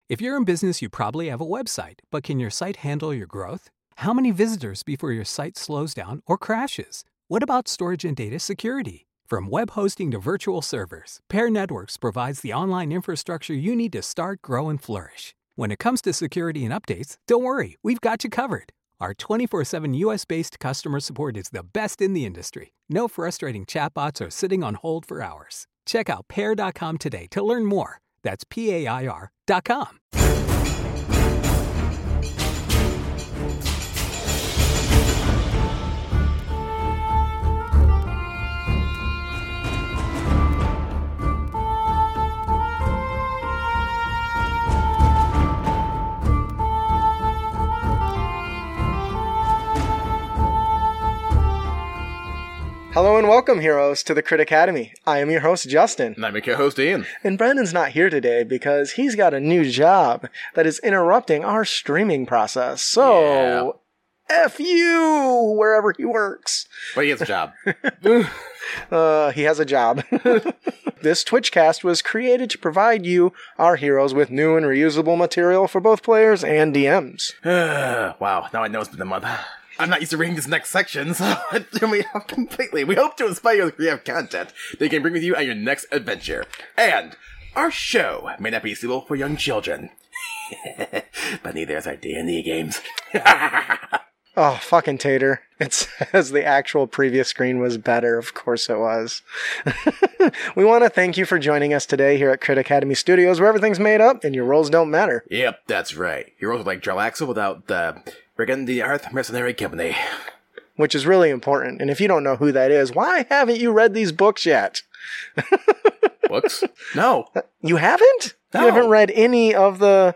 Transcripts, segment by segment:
If you're in business, you probably have a website, but can your site handle your growth? How many visitors before your site slows down or crashes? What about storage and data security? From web hosting to virtual servers, Pair Networks provides the online infrastructure you need to start, grow, and flourish. When it comes to security and updates, don't worry, we've got you covered. Our 24/7 US-based customer support is the best in the industry. No frustrating chatbots or sitting on hold for hours. Check out pair.com today to learn more. That's PAIR.com. Hello and welcome, heroes, to the Crit Academy. I am your host, Justin. And I'm your co-host, Ian. And Brendan's not here today because he's got a new job that is interrupting our streaming process. So, F you, wherever he works. But he has a job. He has a job. This Twitchcast was created to provide you, our heroes, with new and reusable material for both players and DMs. Wow, now I know it's been a month. I'm not used to reading this next section, so it threw me off completely. We hope to inspire you with creative content that you can bring with you on your next adventure. And our show may not be suitable for young children, but neither is our D&D games. Oh, fucking Tater. It says the actual previous screen was better. Of course it was. We want to thank you for joining us today here at Crit Academy Studios, where everything's made up and your roles don't matter. Yep, that's right. Your roles are like Jarlaxle without the Brigand the Earth Mercenary Company. Which is really important. And if you don't know who that is, why haven't you read these books yet? Books? No. You haven't? No. You haven't read any of the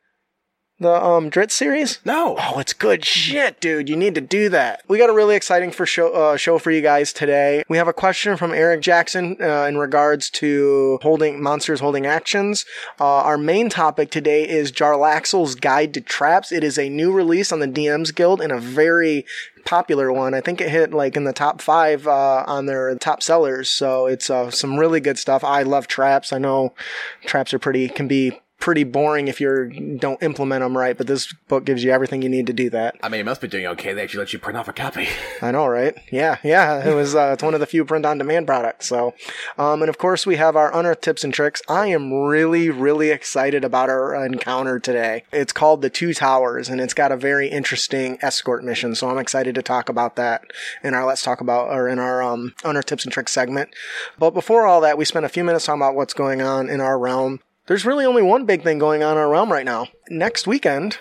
Dritz series? No. Oh, it's good shit, dude. You need to do that. We got a really exciting show for you guys today. We have a question from Eric Jackson in regards to monsters holding actions. Our main topic today is Jarlaxle's Guide to Traps. It is a new release on the DMs Guild and a very popular one. I think it hit like in the top 5 on their top sellers. So it's some really good stuff. I love traps. I know traps are can be pretty boring if you don't implement them right, but this book gives you everything you need to do that. I mean, it must be doing okay. They actually let you print off a copy. I know, right? Yeah. It was, it's one of the few print-on-demand products, so. And of course, we have our Unearthed Tips and Tricks. I am really, really excited about our encounter today. It's called The Two Towers, and it's got a very interesting escort mission, so I'm excited to talk about that in our Unearthed Tips and Tricks segment. But before all that, we spent a few minutes talking about what's going on in our realm. There's really only one big thing going on in our realm right now. Next weekend,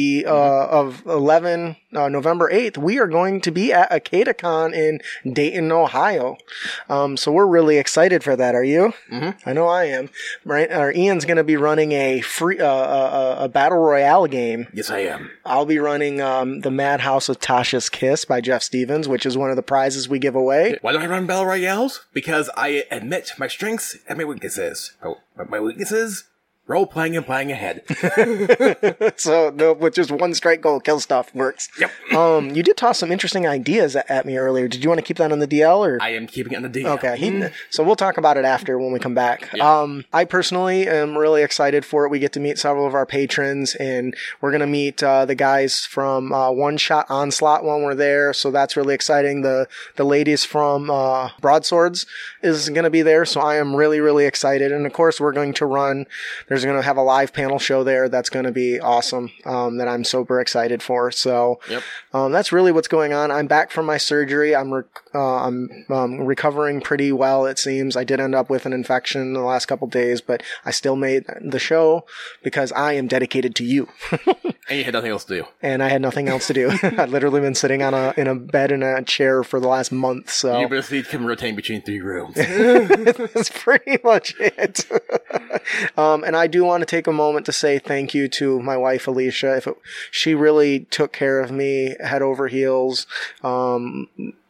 of November 8th, we are going to be at AcadeCon in Dayton, Ohio. So we're really excited for that. Are you? Mm-hmm. I know I am. Right? Ian's going to be running a free, a battle royale game. Yes, I am. I'll be running, the Madhouse of Tasha's Kiss by Jeff Stevens, which is one of the prizes we give away. Why do I run battle royales? Because I admit my strengths and my weaknesses. My weaknesses? Role-playing and playing ahead. So, with just one strike goal, kill stuff works. Yep. You did toss some interesting ideas at me earlier. Did you want to keep that on the DL? Or? I am keeping it on the DL. Okay. So we'll talk about it after when we come back. Yeah. I personally am really excited for it. We get to meet several of our patrons, and we're going to meet the guys from One Shot Onslaught when we're there. So that's really exciting. The ladies from Broadswords is going to be there. So I am really, really excited. And of course, we're going to there's going to have a live panel show there that's going to be awesome, that I'm super excited for. So that's really what's going on. I'm back from my surgery. I'm recovering pretty well, it seems. I did end up with an infection in the last couple days, but I still made the show because I am dedicated to you. And you had nothing else to do. And I had nothing else to do. I'd literally been sitting in a bed in a chair for the last month. So you basically can rotate between 3 rooms. That's pretty much it. And I do want to take a moment to say thank you to my wife, Alicia. She really took care of me head over heels.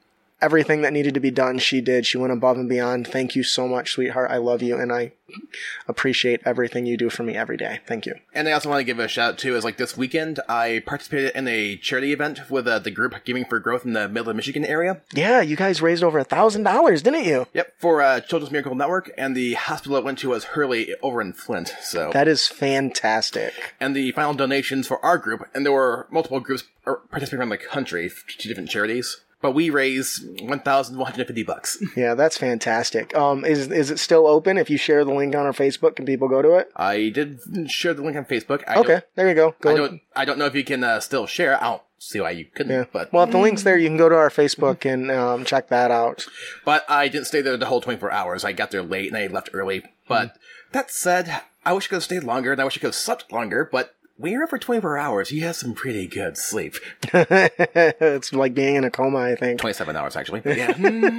everything that needed to be done, she did. She went above and beyond. Thank you so much, sweetheart. I love you, and I appreciate everything you do for me every day. Thank you. And I also want to give a shout out too, is like this weekend, I participated in a charity event with the group Giving for Growth in the Midland, Michigan area. Yeah, you guys raised over $1,000, didn't you? Yep, for Children's Miracle Network, and the hospital it went to was Hurley over in Flint. So that is fantastic. And the final donations for our group, and there were multiple groups participating around the country to different charities. But we raised $1,150. Yeah, that's fantastic. Is it still open? If you share the link on our Facebook, can people go to it? I did share the link on Facebook. Okay, there you go. I don't know if you can still share. I don't see why you couldn't. Yeah. But well, if the link's there, you can go to our Facebook and check that out. But I didn't stay there the whole 24 hours. I got there late and I left early. But that said, I wish I could have stayed longer and I wish I could have slept longer. But when you're up for 24 hours, you have some pretty good sleep. It's like being in a coma, I think. 27 hours, actually. Yeah.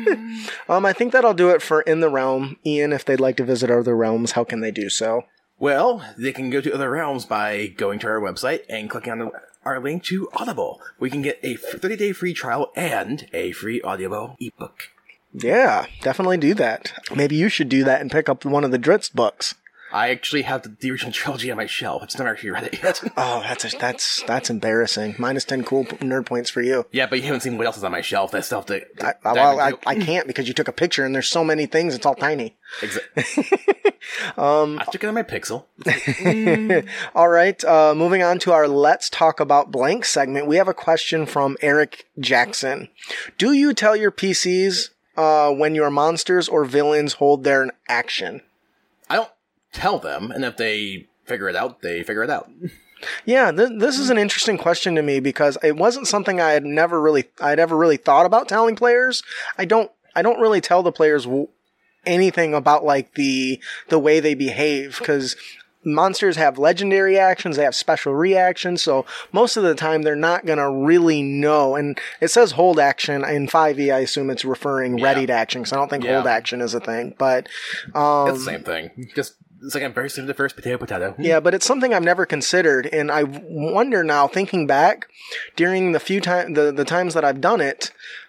I think that'll do it for In the Realm. Ian, if they'd like to visit other realms, how can they do so? Well, they can go to other realms by going to our website and clicking on our link to Audible. We can get a 30-day free trial and a free audio ebook. Yeah, definitely do that. Maybe you should do that and pick up one of the Dritz books. I actually have the original trilogy on my shelf. It's not actually read it yet. Oh, that's embarrassing. Minus 10 cool nerd points for you. Yeah, but you haven't seen what else is on my shelf. That stuff that... I can't because you took a picture and there's so many things. It's all tiny. Exactly. I took it on my Pixel. All right. Moving on to our Let's Talk About Blank segment. We have a question from Eric Jackson. Do you tell your PCs when your monsters or villains hold their action? I don't tell them, and if they figure it out, they figure it out. Yeah, this is an interesting question to me because it wasn't something I'd ever really thought about telling players. I don't really tell the players anything about like the way they behave because monsters have legendary actions, they have special reactions, so most of the time they're not gonna really know. And it says hold action in 5e. I assume it's referring readied action, because I don't think hold action is a thing. But it's the same thing. Just it's like I'm very similar to first potato. Yeah, but it's something I've never considered, and I wonder now, thinking back, during the few the times that I've done it,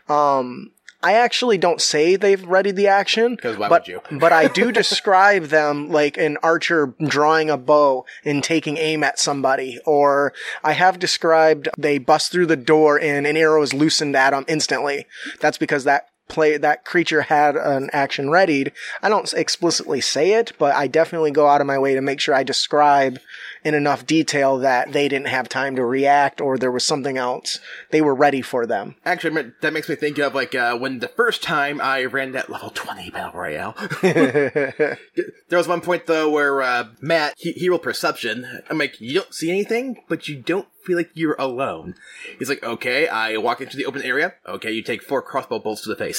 I actually don't say they've readied the action. Because why would you? But I do describe them like an archer drawing a bow and taking aim at somebody. Or I have described they bust through the door and an arrow is loosened at them instantly. That's because that creature had an action readied. I don't explicitly say it, but I definitely go out of my way to make sure I describe in enough detail that they didn't have time to react or there was something else they were ready for them. Actually, that makes me think of like when the first time I ran that level 20 Battle Royale. There was one point though where Matt, he rolled perception. I'm like, you don't see anything, but you don't feel like you're alone. He's like, okay, I walk into the open area. Okay, you take 4 crossbow bolts to the face.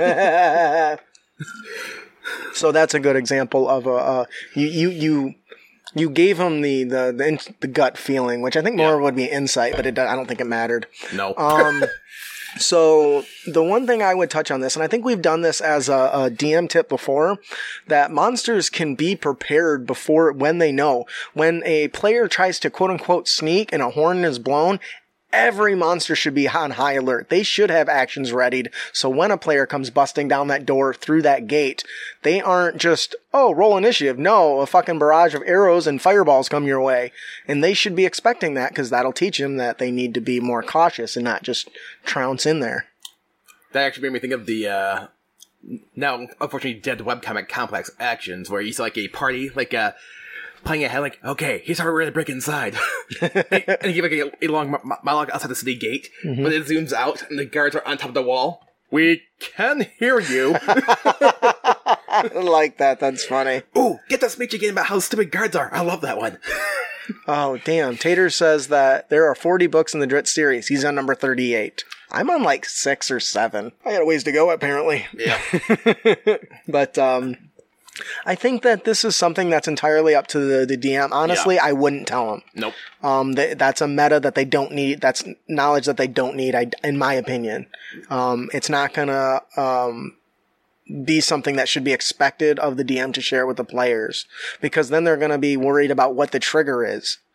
So that's a good example of you gave him the gut feeling, which I think more would be insight, but I don't think it mattered. No. So the one thing I would touch on this, and I think we've done this as a DM tip before, that monsters can be prepared when they know. When a player tries to quote unquote sneak and a horn is blown, every monster should be on high alert. They should have actions readied. So when a player comes busting down that door through that gate, they aren't just, roll initiative. No, a fucking barrage of arrows and fireballs come your way. And they should be expecting that because that'll teach them that they need to be more cautious and not just trounce in there. That actually made me think of the, now unfortunately dead webcomic Complex Actions, where you see like a party, like playing ahead, like, okay, here's how we're going to break inside. And you give like a long monologue outside the city gate, but it zooms out and the guards are on top of the wall. We can hear you. I like that. That's funny. Ooh, get that speech again about how stupid guards are. I love that one. Oh, damn. Tater says that there are 40 books in the Dritz series. He's on number 38. I'm on like 6 or 7. I got a ways to go, apparently. Yeah. But, I think that this is something that's entirely up to the DM. Honestly, I wouldn't tell them. Nope. That's a meta that they don't need. That's knowledge that they don't need, in my opinion. It's not gonna, be something that should be expected of the DM to share with the players. Because then they're gonna be worried about what the trigger is.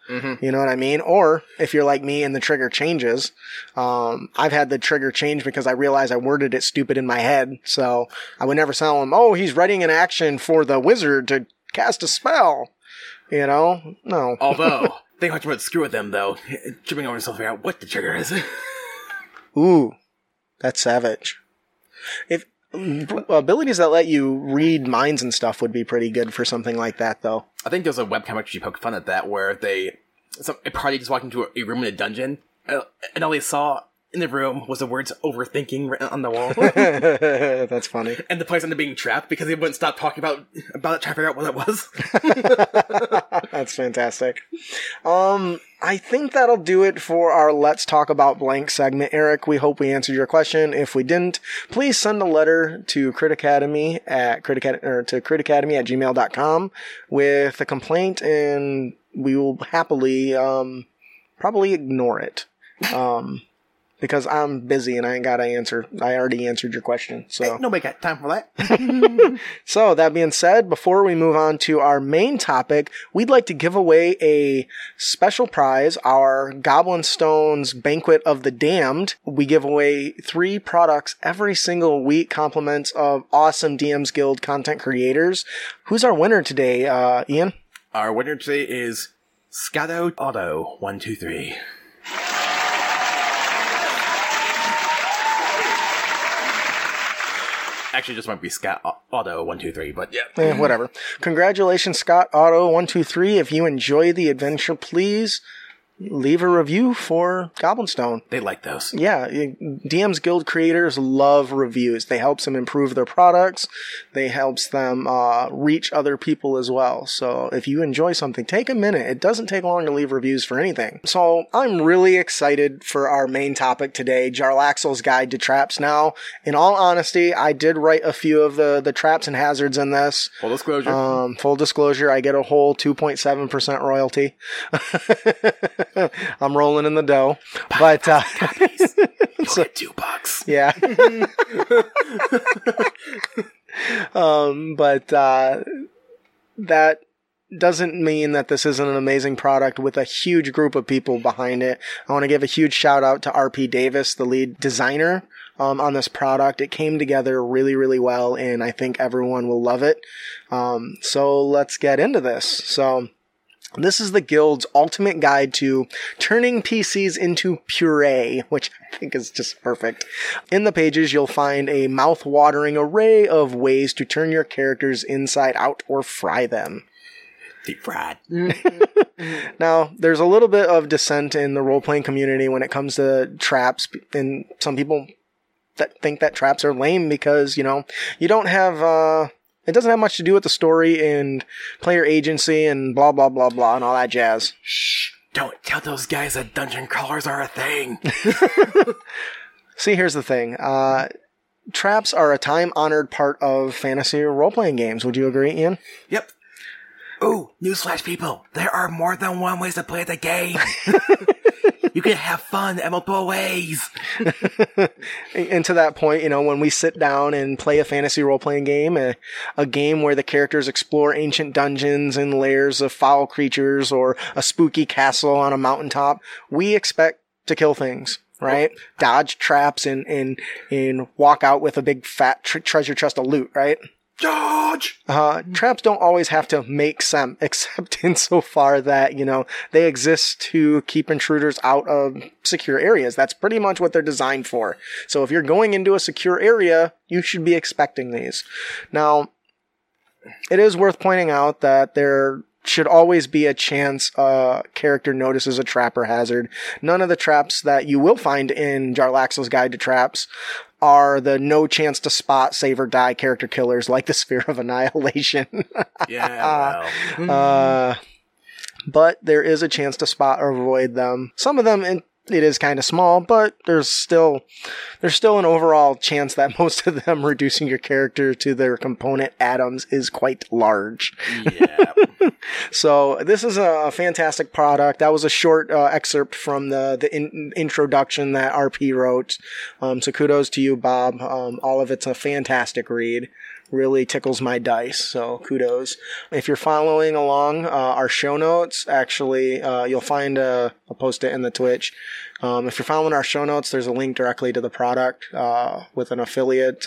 You know what I mean? Or if you're like me and the trigger changes, I've had the trigger change because I realized I worded it stupid in my head. So I would never tell him, oh, he's readying an action for the wizard to cast a spell. You know? No. Although, they want to screw with them, though. Tripping over yourself to figure out what the trigger is. Ooh, that's savage. If abilities that let you read minds and stuff would be pretty good for something like that, though. I think there's a webcomic she poked fun at that, where a party just walked into a room in a dungeon, and all they saw in the room was the words "overthinking" written on the wall. That's funny. And the players ended up being trapped because they wouldn't stop talking about it, trying to figure out what it was. That's fantastic. I think that'll do it for our Let's Talk About Blank segment. Eric, we hope we answered your question. If we didn't, please send a letter to Crit Academy at critacademy@gmail.com with a complaint, and we will happily probably ignore it. Because I'm busy and I ain't got to answer. I already answered your question. So hey, nobody got time for that. So that being said, before we move on to our main topic, we'd like to give away a special prize, our Goblin Stones Banquet of the Damned. We give away 3 products every single week, compliments of awesome DMs Guild content creators. Who's our winner today, Ian? Our winner today is Scotto Auto 123. Actually, just might be Scott Auto 123, but yeah. Whatever. Congratulations, Scott Auto 123. If you enjoy the adventure, please leave a review for Goblin Stone. They like those. Yeah, DM's Guild creators love reviews. They helps them improve their products. They helps them reach other people as well. So if you enjoy something, take a minute. It doesn't take long to leave reviews for anything. So I'm really excited for our main topic today, Jarlaxle's Guide to Traps. Now, in all honesty, I did write a few of the traps and hazards in this. Full disclosure. Full disclosure, I get a whole 2.7% royalty. I'm rolling in the dough, but so, $2. Yeah. But that doesn't mean that this isn't an amazing product with a huge group of people behind it. I want to give a huge shout out to RP Davis, the lead designer on this product. It came together really, really well, and I think everyone will love it. So let's get into this. So this is the Guild's ultimate guide to turning PCs into puree, which I think is just perfect. In the pages, you'll find a mouth-watering array of ways to turn your characters inside out or fry them. Deep fried. Now, there's a little bit of dissent in the role-playing community when it comes to traps, and some people that think that traps are lame because, you know, you don't have it doesn't have much to do with the story and player agency and blah, blah, blah, blah, and all that jazz. Shh! Don't tell those guys that dungeon crawlers are a thing. See, here's the thing. Traps are a time-honored part of fantasy role-playing games. Would you agree, Ian? Yep. Ooh, newsflash, people. There are more than one ways to play the game. You can have fun in multiple ways. And to that point, you know, when we sit down and play a fantasy role-playing game, a game where the characters explore ancient dungeons and lairs of foul creatures or a spooky castle on a mountaintop, we expect to kill things, right? Dodge traps and walk out with a big fat treasure chest of loot, right? Dodge! Traps don't always have to make sense, except insofar that, you know, they exist to keep intruders out of secure areas. That's pretty much what they're designed for. So if you're going into a secure area, you should be expecting these. Now, it is worth pointing out that there should always be a chance a character notices a trap or hazard. None of the traps that you will find in Jarlaxle's Guide to Traps are the no chance to spot, save, or die character killers like the Sphere of Annihilation. Yeah, well. But there is a chance to spot or avoid them. Some of them, it is kind of small, but there's still an overall chance that most of them reducing your character to their component atoms is quite large. Yeah. So this is a fantastic product. That was a short excerpt from the introduction that RP wrote. So kudos to you, Bob. All of it's a fantastic read. really tickles my dice, so kudos. If you're following along our show notes, actually, you'll find I'll post it in the Twitch. If you're following our show notes, there's a link directly to the product with an affiliate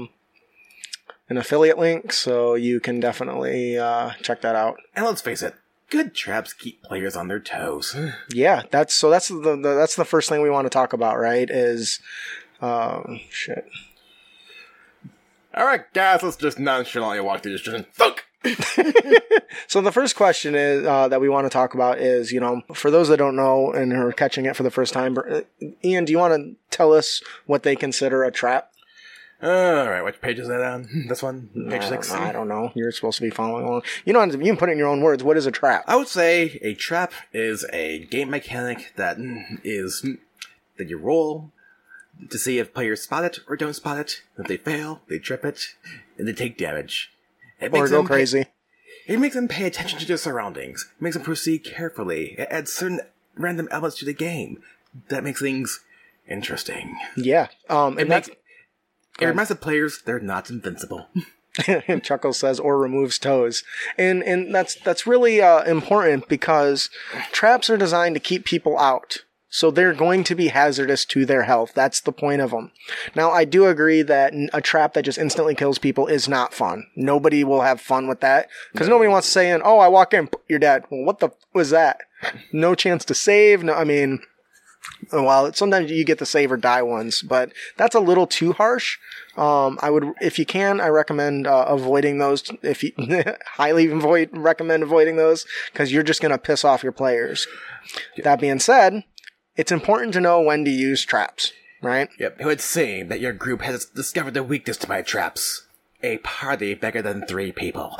link, so you can definitely check that out. And let's face it, good traps keep players on their toes. Yeah, that's the first thing we want to talk about, right? Is shit. All right, guys, let's just nonchalantly walk through this just thunk. So the first question is that we want to talk about is, for those that don't know and are catching it for the first time, Ian, do you want to tell us what they consider a trap? All right, which page is that on? This one? Page 6? I don't know. You're supposed to be following along. You can put it in your own words. What is a trap? I would say a trap is a game mechanic that you roll to see if players spot it or don't spot it. If they fail, they trip it, and they take damage. Or go crazy. It makes them pay attention to their surroundings. It makes them proceed carefully. It adds certain random elements to the game that makes things interesting. Yeah. It reminds the players they're not invincible. And Chuckles says, or removes toes. And that's really important because traps are designed to keep people out. So they're going to be hazardous to their health. That's the point of them. Now, I do agree that a trap that just instantly kills people is not fun. Nobody will have fun with that. Because nobody wants to say, I walk in, you're dead. Well, what the was that? No chance to save. No, I mean, well, sometimes you get the save or die ones, but that's a little too harsh. If you can, I recommend avoiding those. If you highly recommend avoiding those because you're just going to piss off your players. That being said, it's important to know when to use traps, right? Yep. It would seem that your group has discovered the weakness to my traps. A party bigger than 3 people.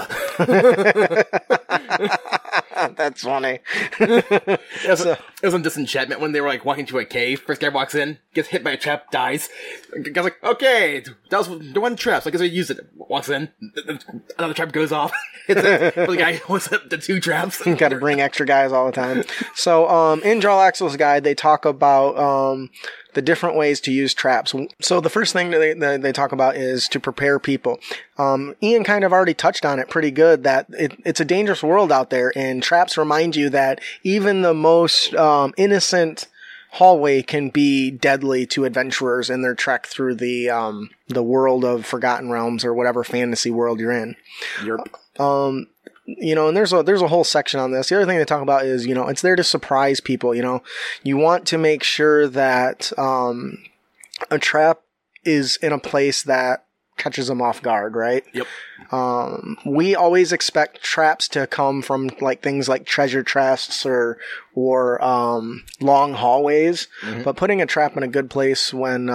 That's funny. It was on Disenchantment when they were walking to a cave. First guy walks in, gets hit by a trap, dies. The guy's like, okay, that was the one trap, so I guess I used it. Walks in, another trap goes off. Hits it. The guy wants the 2 traps. Got to bring extra guys all the time. So, in Jarlaxle's guide, they talk about the different ways to use traps. So the first thing they talk about is to prepare people. Ian kind of already touched on it pretty good, that it's a dangerous world out there, and traps remind you that even the most innocent hallway can be deadly to adventurers in their trek through the world of Forgotten Realms or whatever fantasy world you're in. Yep. And there's a whole section on this. The other thing they talk about is, it's there to surprise people. You want to make sure that a trap is in a place that catches them off guard, right? Yep. We always expect traps to come from things like treasure chests or long hallways, but putting a trap in a good place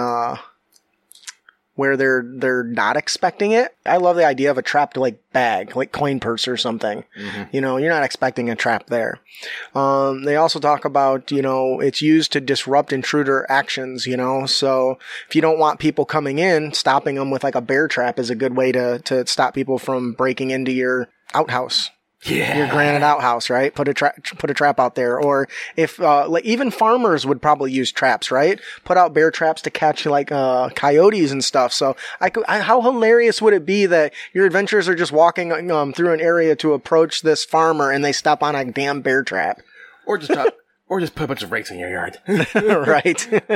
where they're not expecting it. I love the idea of a trapped bag, like coin purse or something. You're not expecting a trap there. They also talk about, it's used to disrupt intruder actions, so if you don't want people coming in, stopping them with a bear trap is a good way to stop people from breaking into your outhouse. Yeah. Your granite outhouse, right? Put a trap out there. Or if, even farmers would probably use traps, right? Put out bear traps to catch coyotes and stuff. So how hilarious would it be that your adventurers are just walking, through an area to approach this farmer and they step on a damn bear trap? Or just put a bunch of rakes in your yard. Right.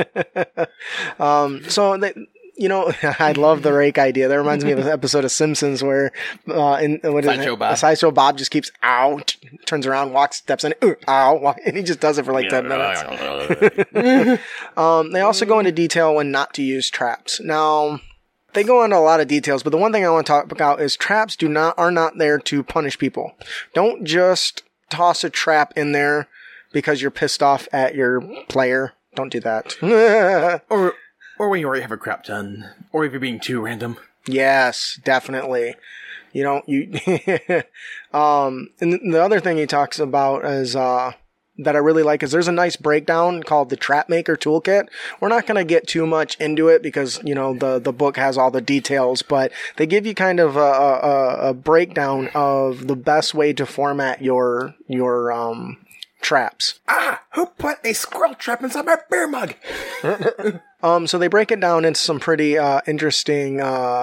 I love the rake idea. That reminds me of an episode of Simpsons where, Sideshow Bob just keeps turns around, walks, steps in, and he just does it for 10 minutes. They also go into detail when not to use traps. Now, they go into a lot of details, but the one thing I want to talk about is traps are not there to punish people. Don't just toss a trap in there because you're pissed off at your player. Don't do that. Or when you already have a crap ton. Or if you're being too random. Yes, definitely. And the other thing he talks about is, that I really like is there's a nice breakdown called the Trap Maker Toolkit. We're not going to get too much into it because, the book has all the details, but they give you kind of a breakdown of the best way to format your traps. Who put a squirrel trap inside my beer mug? So they break it down into some pretty interesting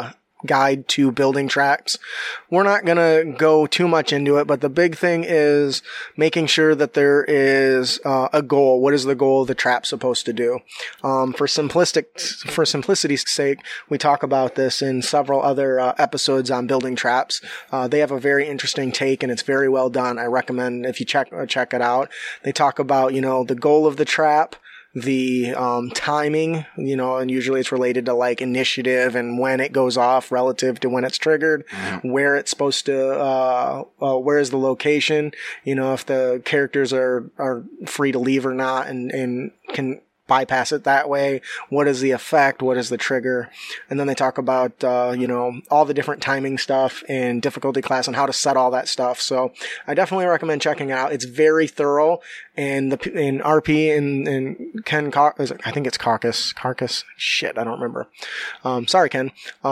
guide to building traps. We're not going to go too much into it, but the big thing is making sure that there is a goal. What is the goal of the trap supposed to do? For simplicity's sake, we talk about this in several other episodes on building traps. They have a very interesting take, and it's very well done. I recommend if you check it out. They talk about, the goal of the trap, the timing, and usually it's related to like initiative and when it goes off relative to when it's triggered, where it's supposed to, where is the location, if the characters are free to leave or not, and can bypass it that way. What is the effect? What is the trigger? And then they talk about, all the different timing stuff and difficulty class and how to set all that stuff. So I definitely recommend checking it out. It's very thorough. And in RP and Ken, I think it's Carcass. Shit, I don't remember. Sorry, Ken.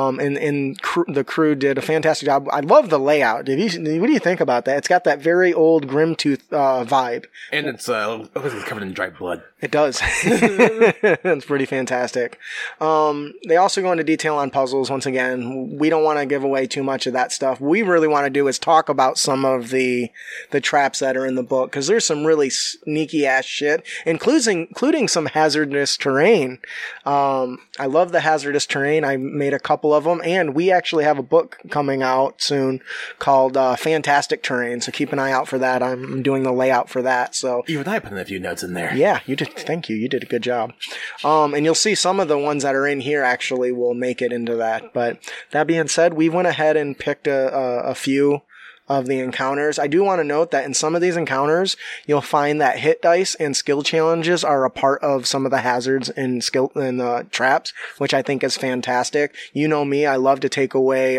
The crew did a fantastic job. I love the layout. What do you think about that? It's got that very old Grimtooth vibe. And it's covered in dried blood. It does. It's pretty fantastic. They also go into detail on puzzles. Once again, we don't want to give away too much of that stuff. What we really want to do is talk about some of the traps that are in the book, because there's some really sneaky ass shit, including some hazardous terrain. I love the hazardous terrain. I made a couple of them, and we actually have a book coming out soon called Fantastic Terrain. So keep an eye out for that. I'm doing the layout for that. So even I put in a few notes in there. Yeah, you did. Thank you. You did a good job. And you'll see some of the ones that are in here actually will make it into that. But that being said, we went ahead and picked a few of the encounters. I do want to note that in some of these encounters, you'll find that hit dice and skill challenges are a part of some of the hazards and traps, which I think is fantastic. You know me, I love to take away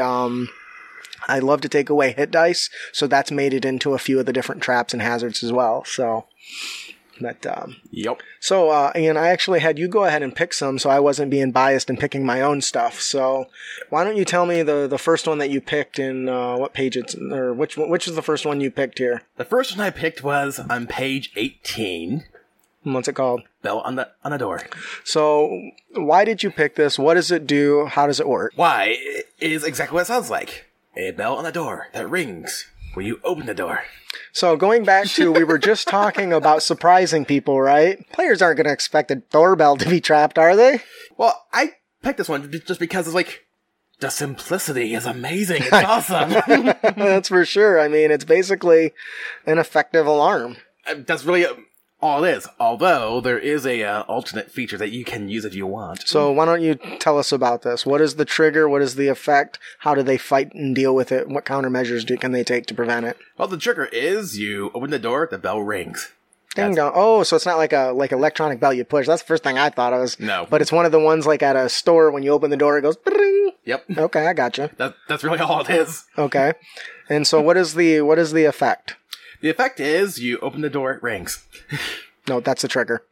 hit dice, so that's made it into a few of the different traps and hazards as well. So, but yep. So, and I actually had you go ahead and pick some, so I wasn't being biased and picking my own stuff. So, why don't you tell me the first one that you picked in what page it's, or which is the first one you picked here? The first one I picked was on page 18. What's it called? Bell on the door. So, why did you pick this? What does it do? How does it work? Why? It is exactly what it sounds like. A bell on the door that rings when you open the door. So going back to, we were just talking about surprising people, right? Players aren't going to expect a doorbell to be trapped, are they? Well, I picked this one just because it's like, the simplicity is amazing. It's awesome. That's for sure. I mean, it's basically an effective alarm. That's really all it is. Although there is a alternate feature that you can use if you want. So why don't you tell us about this? What is the trigger? What is the effect? How do they fight and deal with it? What countermeasures can they take to prevent it? Well, the trigger is you open the door, the bell rings. Ding dong. Oh, so it's not like electronic bell you push. That's the first thing I thought it was. No. But it's one of the ones like at a store when you open the door, it goes bring. Yep. Okay, I gotcha. That's really all it is. Okay. And so what is the effect? The effect is you open the door, it rings. No, that's the trigger.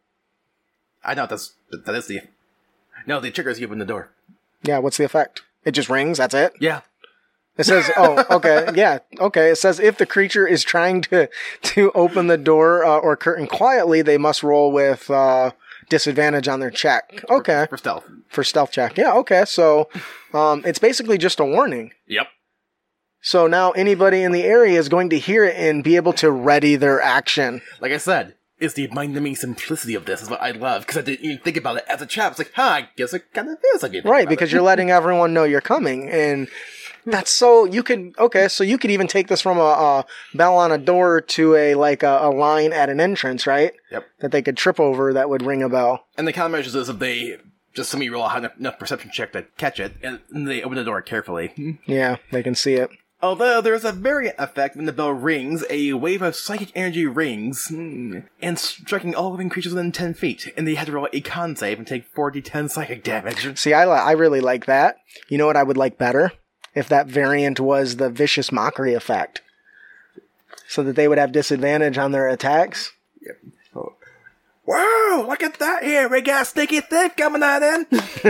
I know that is the. No, the trigger is you open the door. Yeah, what's the effect? It just rings, that's it? Yeah. It says, oh, okay, yeah, okay. It says if the creature is trying to open the door or curtain quietly, they must roll with disadvantage on their check. Okay. For stealth. For stealth check. Yeah, okay. So it's basically just a warning. Yep. So now anybody in the area is going to hear it and be able to ready their action. Like I said, it's the mind-numbing simplicity of this is what I love, because I didn't even think about it as a trap. It's like, I guess it kind of feels like it. Right, because you're letting everyone know you're coming, and that's so, you could even take this from a bell on a door to a line at an entrance, right? Yep. That they could trip over that would ring a bell. And the countermeasures is if they just somebody roll a high enough perception check to catch it, and they open the door carefully. Yeah, they can see it. Although there is a variant effect when the bell rings, a wave of psychic energy rings, and striking all living creatures within 10 feet, and they have to roll a con save and take 4d10 psychic damage. See, I really like that. You know what I would like better? If that variant was the vicious mockery effect. So that they would have disadvantage on their attacks. Yep. Oh. Whoa, look at that here. We got Sneaky Thief coming out in.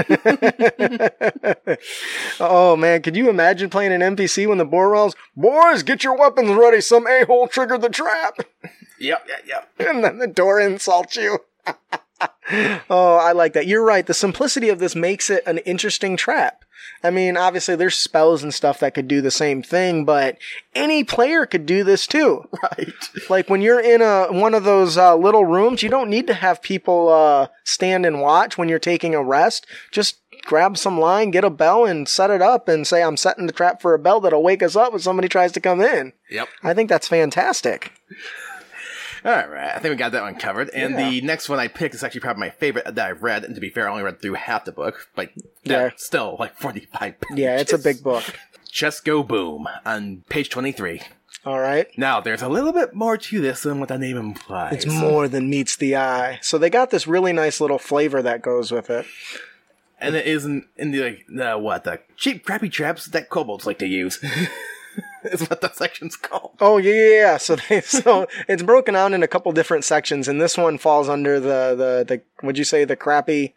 Oh, man. Could you imagine playing an NPC when the board rolls? Boys, get your weapons ready. Some a-hole triggered the trap. Yep. And then the door insults you. Oh, I like that. You're right. The simplicity of this makes it an interesting trap. I mean, obviously there's spells and stuff that could do the same thing, but any player could do this too. Right. Like when you're in one of those little rooms, you don't need to have people stand and watch when you're taking a rest. Just grab some line, get a bell, and set it up and say, I'm setting the trap for a bell that'll wake us up when somebody tries to come in. Yep. I think that's fantastic. All right, I think we got that one covered. And the next one I picked is actually probably my favorite that I've read. And to be fair, I only read through half the book, but still like 45 pages. Yeah, it's a big book. Chess Go Boom on page 23. All right. Now, there's a little bit more to this than what the name implies. It's more than meets the eye. So they got this really nice little flavor that goes with it. And it isn't in the cheap, crappy traps that kobolds like to use. Is what that section's called. Oh, yeah. So it's broken out in a couple different sections, and this one falls under the would you say the cheap,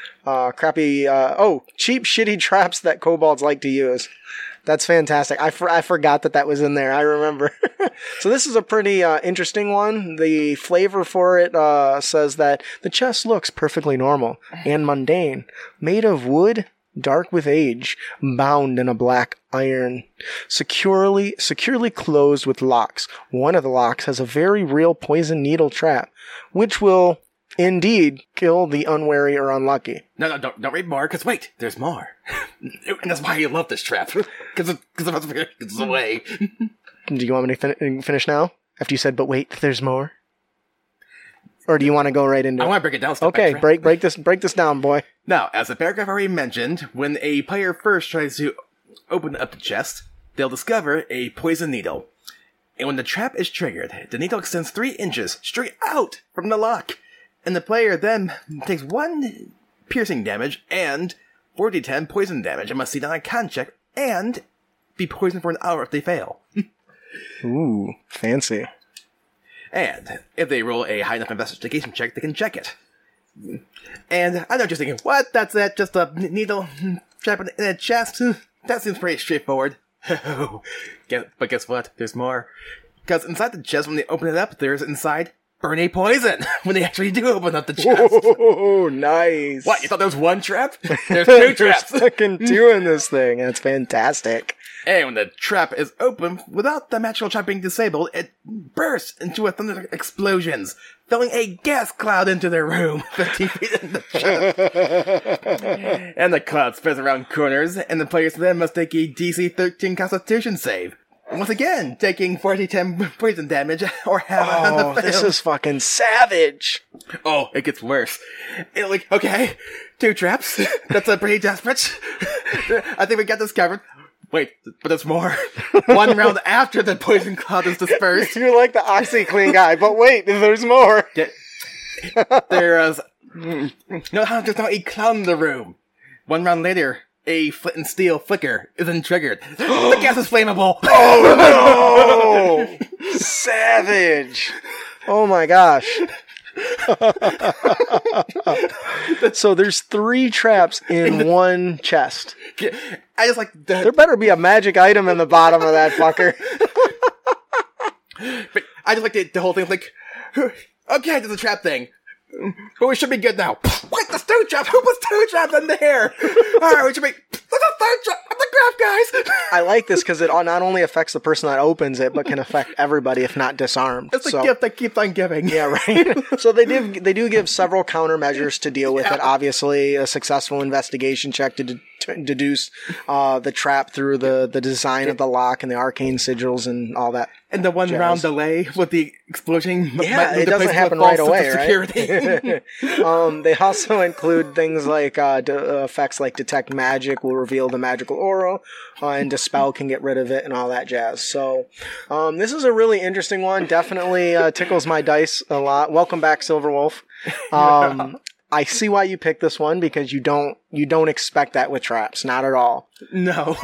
shitty traps that kobolds like to use. That's fantastic. I forgot that was in there. I remember. So this is a pretty interesting one. The flavor for it says that the chest looks perfectly normal and mundane, made of wood, dark with age, bound in a black iron, securely closed with locks. One of the locks has a very real poison needle trap, which will indeed kill the unwary or unlucky. No, don't read more, because wait, there's more. And that's why you love this trap. Because it's the way. Do you want me to finish now? After you said, but wait, there's more? Or do you want to go right into it? I want to break it down. Okay, break this down, boy. Now, as the paragraph already mentioned, when a player first tries to open up the chest, they'll discover a poison needle. And when the trap is triggered, the needle extends 3 inches straight out from the lock. And the player then takes 1 piercing damage and 4d10 poison damage and must see down a con check and be poisoned for an hour if they fail. Ooh, fancy. And if they roll a high enough investigation check, they can check it. And I know you're thinking, what? That's it? Just a needle trap in a chest? That seems pretty straightforward. But guess what? There's more. Because inside the chest, when they open it up, there's inside burning poison. When they actually do open up the chest. Oh, nice. What? You thought there was 1 trap? There's 2 traps. There's fucking 2 in this thing. That's fantastic. And when the trap is open, without the magical trap being disabled, it bursts into a thunder of explosions, filling a gas cloud into their room, 50 feet in the chest. And the cloud spreads around corners, and the players then must take a DC 13 Constitution save. Once again, taking 40-10 poison damage, or have on the fail. This is fucking savage. Oh, it gets worse. Okay, 2 traps. That's a pretty desperate. I think we got this covered. Wait, but there's more. 1 round after the poison cloud is dispersed. You're like the OxyClean guy, but wait, there's more. There's now a cloud in the room. 1 round later, a flint and steel flicker isn't triggered. The gas is flammable. Oh no! Savage. Oh my gosh. So there's 3 traps in 1 chest. I just like there better be a magic item in the bottom of that fucker. But I just like the whole thing. Like, okay, there's a trap thing, but we should be good now. What? There's 2 traps. Who puts 2 traps in there? All right, we should be. There's a 3rd trap. I'm the graph, guys. I like this because it not only affects the person that opens it, but can affect everybody if not disarmed. It's a gift that keeps on giving. Yeah, right. So they do give several countermeasures to deal with it. Obviously, a successful investigation check to deduce the trap through the design of the lock and the arcane sigils and all that. And the 1 round delay with the explosion. Yeah, it doesn't happen right away, right? They also include things like effects like detect magic will reveal the magical aura, and dispel can get rid of it and all that jazz. So this is a really interesting one. Definitely tickles my dice a lot. Welcome back, Silverwolf. I see why you picked this one because you don't expect that with traps, not at all. No.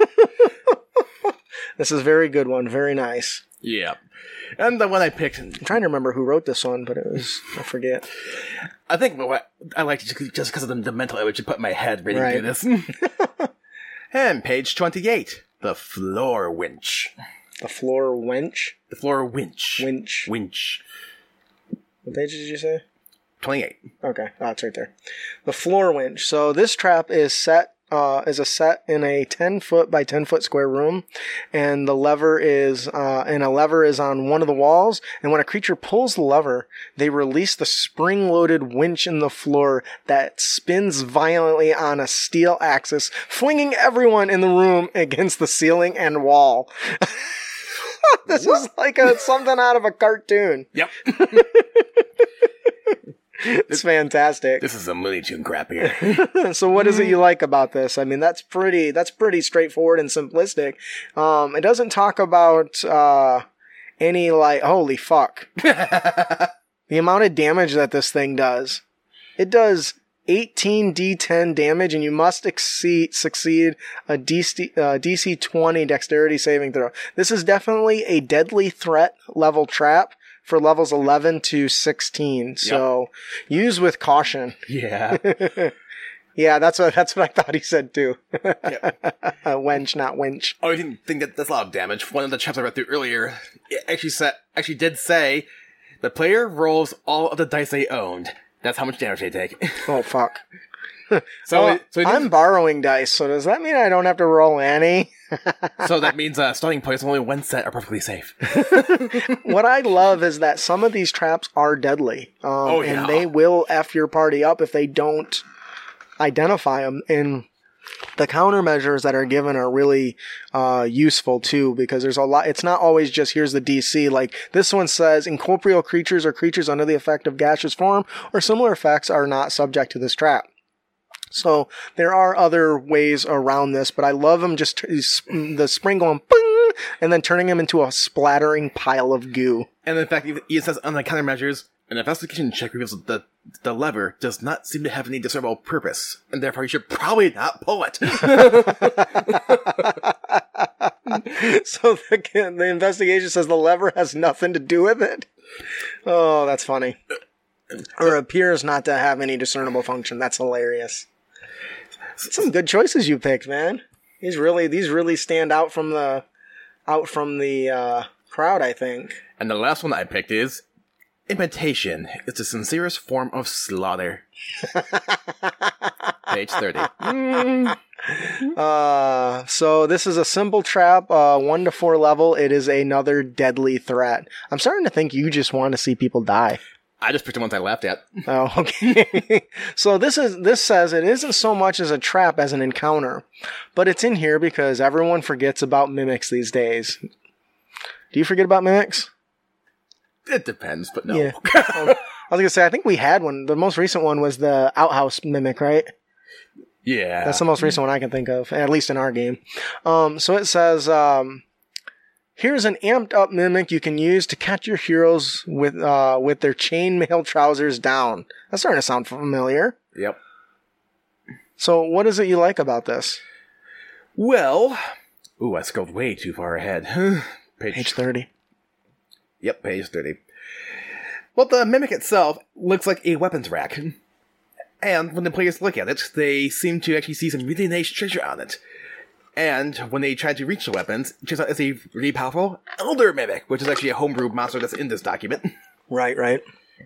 This is a very good one. Very nice. Yeah. And the one I picked... I'm trying to remember who wrote this one, but I forget. I think what I liked it just because of the mental image you put in my head reading through this. And page 28. The Floor Winch. The Floor Wench? The Floor Winch. Winch. What page did you say? 28. Okay. Oh, it's right there. The Floor Winch. So this trap is set is a set in a 10-foot by 10-foot square room, and a lever is on one of the walls. And when a creature pulls the lever, they release the spring-loaded winch in the floor that spins violently on a steel axis, flinging everyone in the room against the ceiling and wall. This is like something out of a cartoon. Yep. It's fantastic. This is some Looney Tune crap here. So what is it you like about this? I mean, that's pretty straightforward and simplistic. It doesn't talk about any like, holy fuck. The amount of damage that this thing does. It does 18 D10 damage, and you must succeed a DC 20 dexterity saving throw. This is definitely a deadly threat level trap for levels 11 to 16. So use with caution. Yeah. Yeah, that's what I thought he said too. Yep. Wench, not winch. Oh, I didn't think that's a lot of damage. One of the chaps I read through earlier actually did say the player rolls all of the dice they owned. That's how much damage they take. Oh, fuck. So I'm borrowing dice, so does that mean I don't have to roll any? So that means starting points only one set are perfectly safe. What I love is that some of these traps are deadly. And they will F your party up if they don't identify them. And the countermeasures that are given are really useful too, because there's a lot. It's not always just here's the DC. Like this one says, incorporeal creatures or creatures under the effect of gaseous form or similar effects are not subject to this trap. So there are other ways around this, but I love them just the spring going bing, and then turning them into a splattering pile of goo. And in fact, it says on the countermeasures, an investigation check reveals that the lever does not seem to have any discernible purpose, and therefore you should probably not pull it. So the investigation says the lever has nothing to do with it. Oh, that's funny. Or appears not to have any discernible function. That's hilarious. Some good choices you picked, man. These really stand out from the crowd, I think. And the last one I picked is imitation is the sincerest form of slaughter. Page 30. So this is a simple trap, 1 to 4 level. It is another deadly threat. I'm starting to think you just want to see people die. I just picked the ones I laughed at. Oh, okay. So this says it isn't so much as a trap as an encounter, but it's in here because everyone forgets about mimics these days. Do you forget about mimics? It depends, but no. Yeah. I was gonna say I think we had one. The most recent one was the outhouse mimic, right? Yeah. That's the most recent one I can think of, at least in our game. So it says, here's an amped up mimic you can use to catch your heroes with their chainmail trousers down. That's starting to sound familiar. Yep. So what is it you like about this? Well, I scrolled way too far ahead. Page 30. Yep, page 30. Well, the mimic itself looks like a weapons rack. And when the players look at it, they seem to actually see some really nice treasure on it. And when they try to reach the weapons, it turns out it's a really powerful Elder Mimic, which is actually a homebrew monster that's in this document. Right.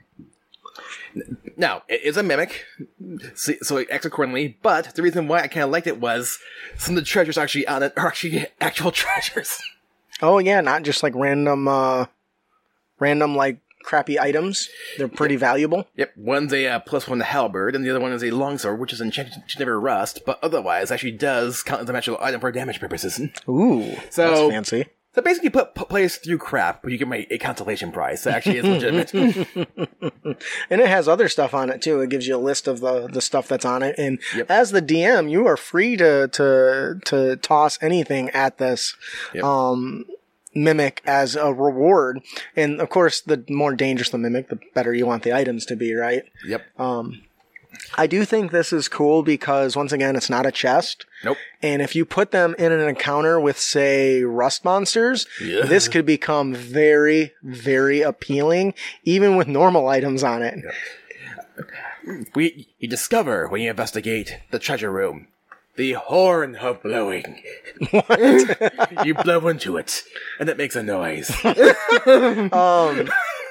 Now, it is a mimic, so it acts accordingly, but the reason why I kind of liked it was some of the treasures actually on it are actually actual treasures. Oh, yeah, not just like random like crappy items. They're pretty valuable. Yep, one's a +1 halberd, and the other one is a longsword, which is enchanted to never rust, but otherwise actually does count as a magical item for damage purposes. Ooh, so, that's fancy. So basically put players through crap, but you get a consolation prize, so actually it's legitimate. And it has other stuff on it, too. It gives you a list of the stuff that's on it, and as the DM, you are free to toss anything at this. Yep. Mimic as a reward. And of course, the more dangerous the mimic, the better you want the items to be, right? Yep. I do think this is cool because, once again, it's not a chest. Nope. And if you put them in an encounter with, say, rust monsters, this could become very, very appealing, even with normal items on it. Yep. You discover when you investigate the treasure room. The horn of blowing. What? You blow into it, and it makes a noise.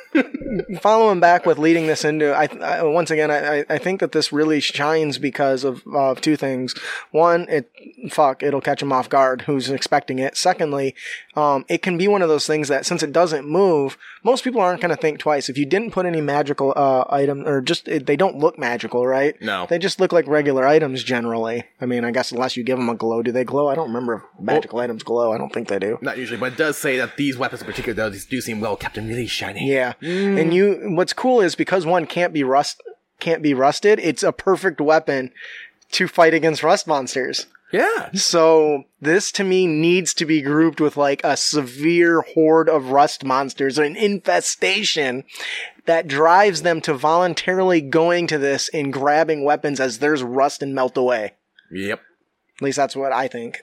following back with leading this into, once again, I think that this really shines because of two things. One, it'll catch them off guard who's expecting it. Secondly, it can be one of those things that since it doesn't move, most people aren't going to think twice. If you didn't put any magical item, or just they don't look magical, right? No. They just look like regular items generally. I mean, I guess unless you give them a glow. Do they glow? I don't remember if magical items glow. I don't think they do. Not usually, but it does say that these weapons in particular do seem well kept and really shiny. Yeah. And what's cool is because one can't be rusted, it's a perfect weapon to fight against rust monsters. Yeah. So this to me needs to be grouped with like a severe horde of rust monsters, or an infestation that drives them to voluntarily going to this and grabbing weapons as there's rust and melt away. Yep. At least that's what I think.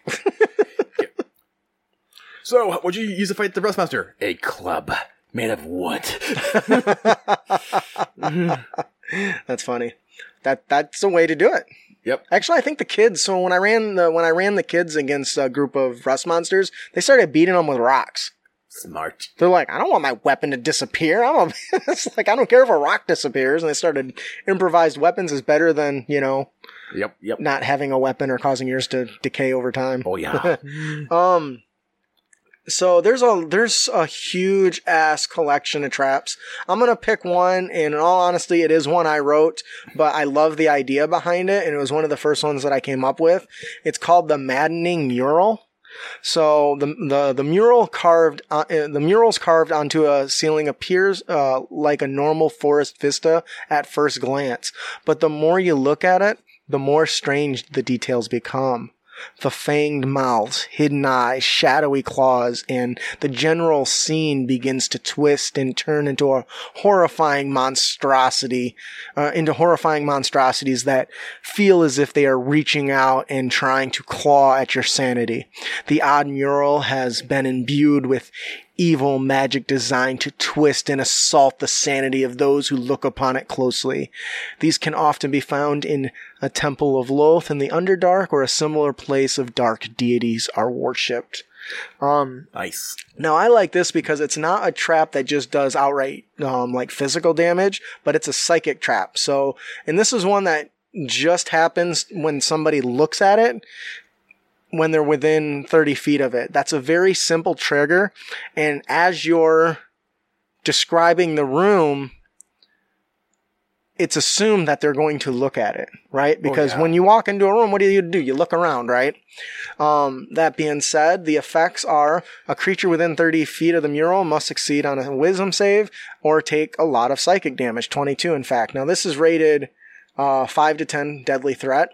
So, what'd you use to fight the rust monster? A club made of wood. That's funny. That's a way to do it. Yep. Actually, I think the kids. So when I ran the kids against a group of rust monsters, they started beating them with rocks. Smart. They're like, I don't want my weapon to disappear. It's like I don't care if a rock disappears. And they started improvised weapons is better than Yep. not having a weapon or causing yours to decay over time. Oh yeah. So there's a huge ass collection of traps. I'm going to pick one, and in all honesty, it is one I wrote, but I love the idea behind it, and it was one of the first ones that I came up with. It's called the Maddening Mural. So the mural's carved onto a ceiling appears like a normal forest vista at first glance, but the more you look at it, the more strange the details become. The fanged mouths, hidden eyes, shadowy claws, and the general scene begins to twist and turn into a horrifying monstrosities that feel as if they are reaching out and trying to claw at your sanity. The odd mural has been imbued with evil magic designed to twist and assault the sanity of those who look upon it closely. These can often be found in a temple of Loth in the Underdark, or a similar place of dark deities are worshipped. Nice. Now I like this because it's not a trap that just does outright like physical damage, but it's a psychic trap. So, and this is one that just happens when somebody looks at it, when they're within 30 feet of it. That's a very simple trigger, and as you're describing the room, it's assumed that they're going to look at it, right? Because when you walk into a room, what do? You look around, right? That being said, the effects are a creature within 30 feet of the mural must succeed on a wisdom save or take a lot of psychic damage, 22 in fact. Now this is rated 5 to 10 deadly threat.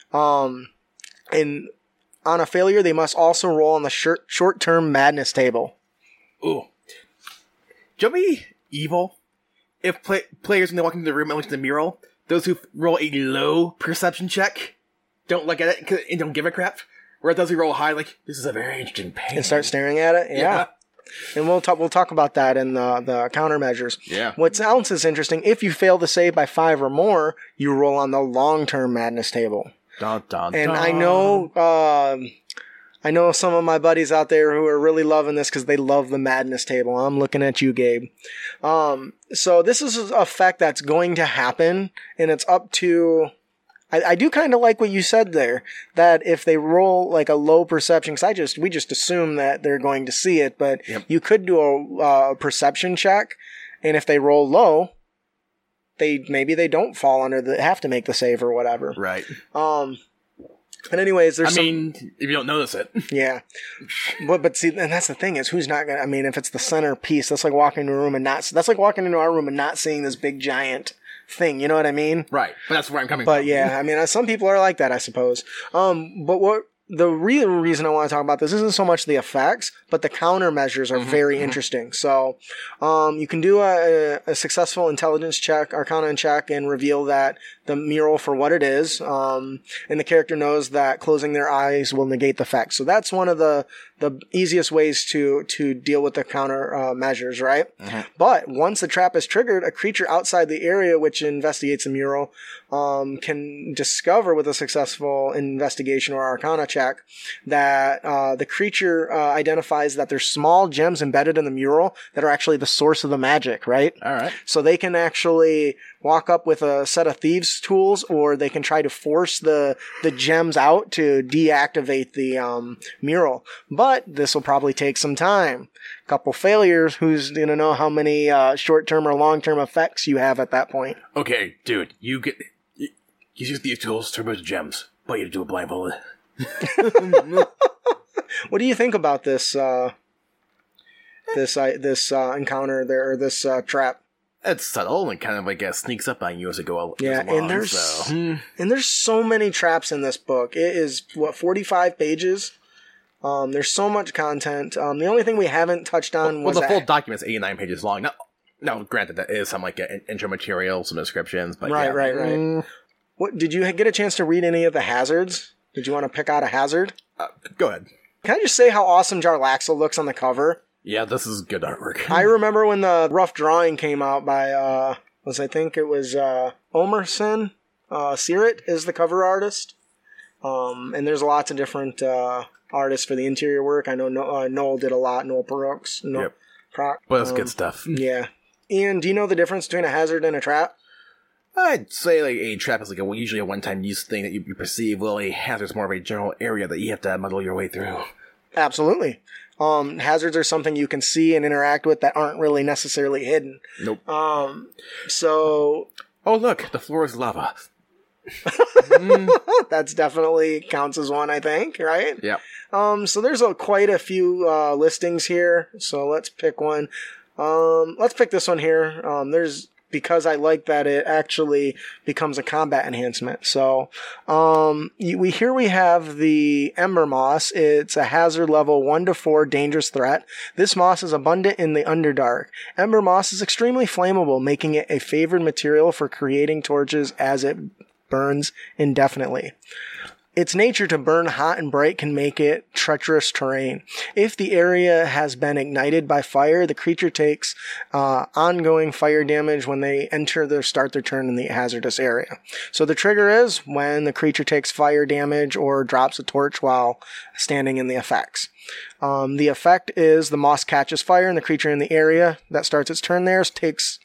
And on a failure, they must also roll on the short-term madness table. Ooh. Do you know be evil? If players, when they walk into the room and look at the mural, those who roll a low perception check don't look at it and don't give a crap. Whereas those who roll high, like, this is a very interesting painting. And start staring at it? Yeah. And we'll talk about that in the countermeasures. Yeah. What else is interesting, if you fail to save by 5 or more, you roll on the long-term madness table. Dun, dun, And dun. I know some of my buddies out there who are really loving this because they love the madness table. I'm looking at you, Gabe. So this is an effect that's going to happen, and it's up to... I do kind of like what you said there, that if they roll like a low perception, because we just assume that they're going to see it, but you could do a perception check, and if they roll low, maybe they don't fall under have to make the save or whatever. Right. And anyways, if you don't notice it. Yeah. But see, and that's the thing is who's not gonna, if it's the centerpiece, that's like walking into a room that's like walking into our room and not seeing this big giant thing, you know what I mean? Right. But that's where I'm coming from. But yeah, some people are like that, I suppose. But what the real reason I want to talk about this isn't so much the effects, but the countermeasures are very interesting. So, you can do a successful intelligence check, arcana check, and reveal that the mural for what it is. And the character knows that closing their eyes will negate the effect. So that's one of the the easiest ways to deal with the counter measures, right? But once the trap is triggered, a creature outside the area which investigates the mural can discover with a successful investigation or arcana check that the creature identifies that there's small gems embedded in the mural that are actually the source of the magic, right? All right. So they can actually walk up with a set of thieves' tools, or they can try to force the gems out to deactivate the mural. But this will probably take some time. A couple failures, who's going to know how many short-term or long-term effects you have at that point? Okay, dude, you use these tools to remove the gems, but you do it blindfolded. What do you think about this encounter there, or this trap? It's subtle and kind of, I guess, sneaks up on you as it goes along. And there's so many traps in this book. It is 45 pages. There's so much content. The only thing we haven't touched on was the full document's 89 pages long. Now, granted, that is some like intro material, some descriptions, but right. What did you get a chance to read any of the hazards? Did you want to pick out a hazard? Go ahead. Can I just say how awesome Jarlaxle looks on the cover? Yeah, this is good artwork. I remember when the rough drawing came out by, I think it was Omerson. Sirit is the cover artist. And there's lots of different artists for the interior work. I know Noel did a lot. Noel Perrux. Yep. But that's good stuff. Yeah. Ian, do you know the difference between a hazard and a trap? I'd say like a trap is like usually a one-time use thing that you perceive, while a hazard's more of a general area that you have to muddle your way through. Absolutely. Hazards are something you can see and interact with that aren't really necessarily hidden. Nope. So... Oh, look, the floor is lava. That's definitely counts as one, I think, right? Yeah. So there's quite a few listings here, so let's pick one. Let's pick this one here. Because I like that it actually becomes a combat enhancement. So, we have the Ember Moss. It's a hazard level 1 to 4 dangerous threat. This moss is abundant in the Underdark. Ember Moss is extremely flammable, making it a favored material for creating torches as it burns indefinitely. Its nature to burn hot and bright can make it treacherous terrain. If the area has been ignited by fire, the creature takes ongoing fire damage when they start their turn in the hazardous area. So the trigger is when the creature takes fire damage or drops a torch while standing in the effects. The effect is the moss catches fire, and the creature in the area that starts its turn there takes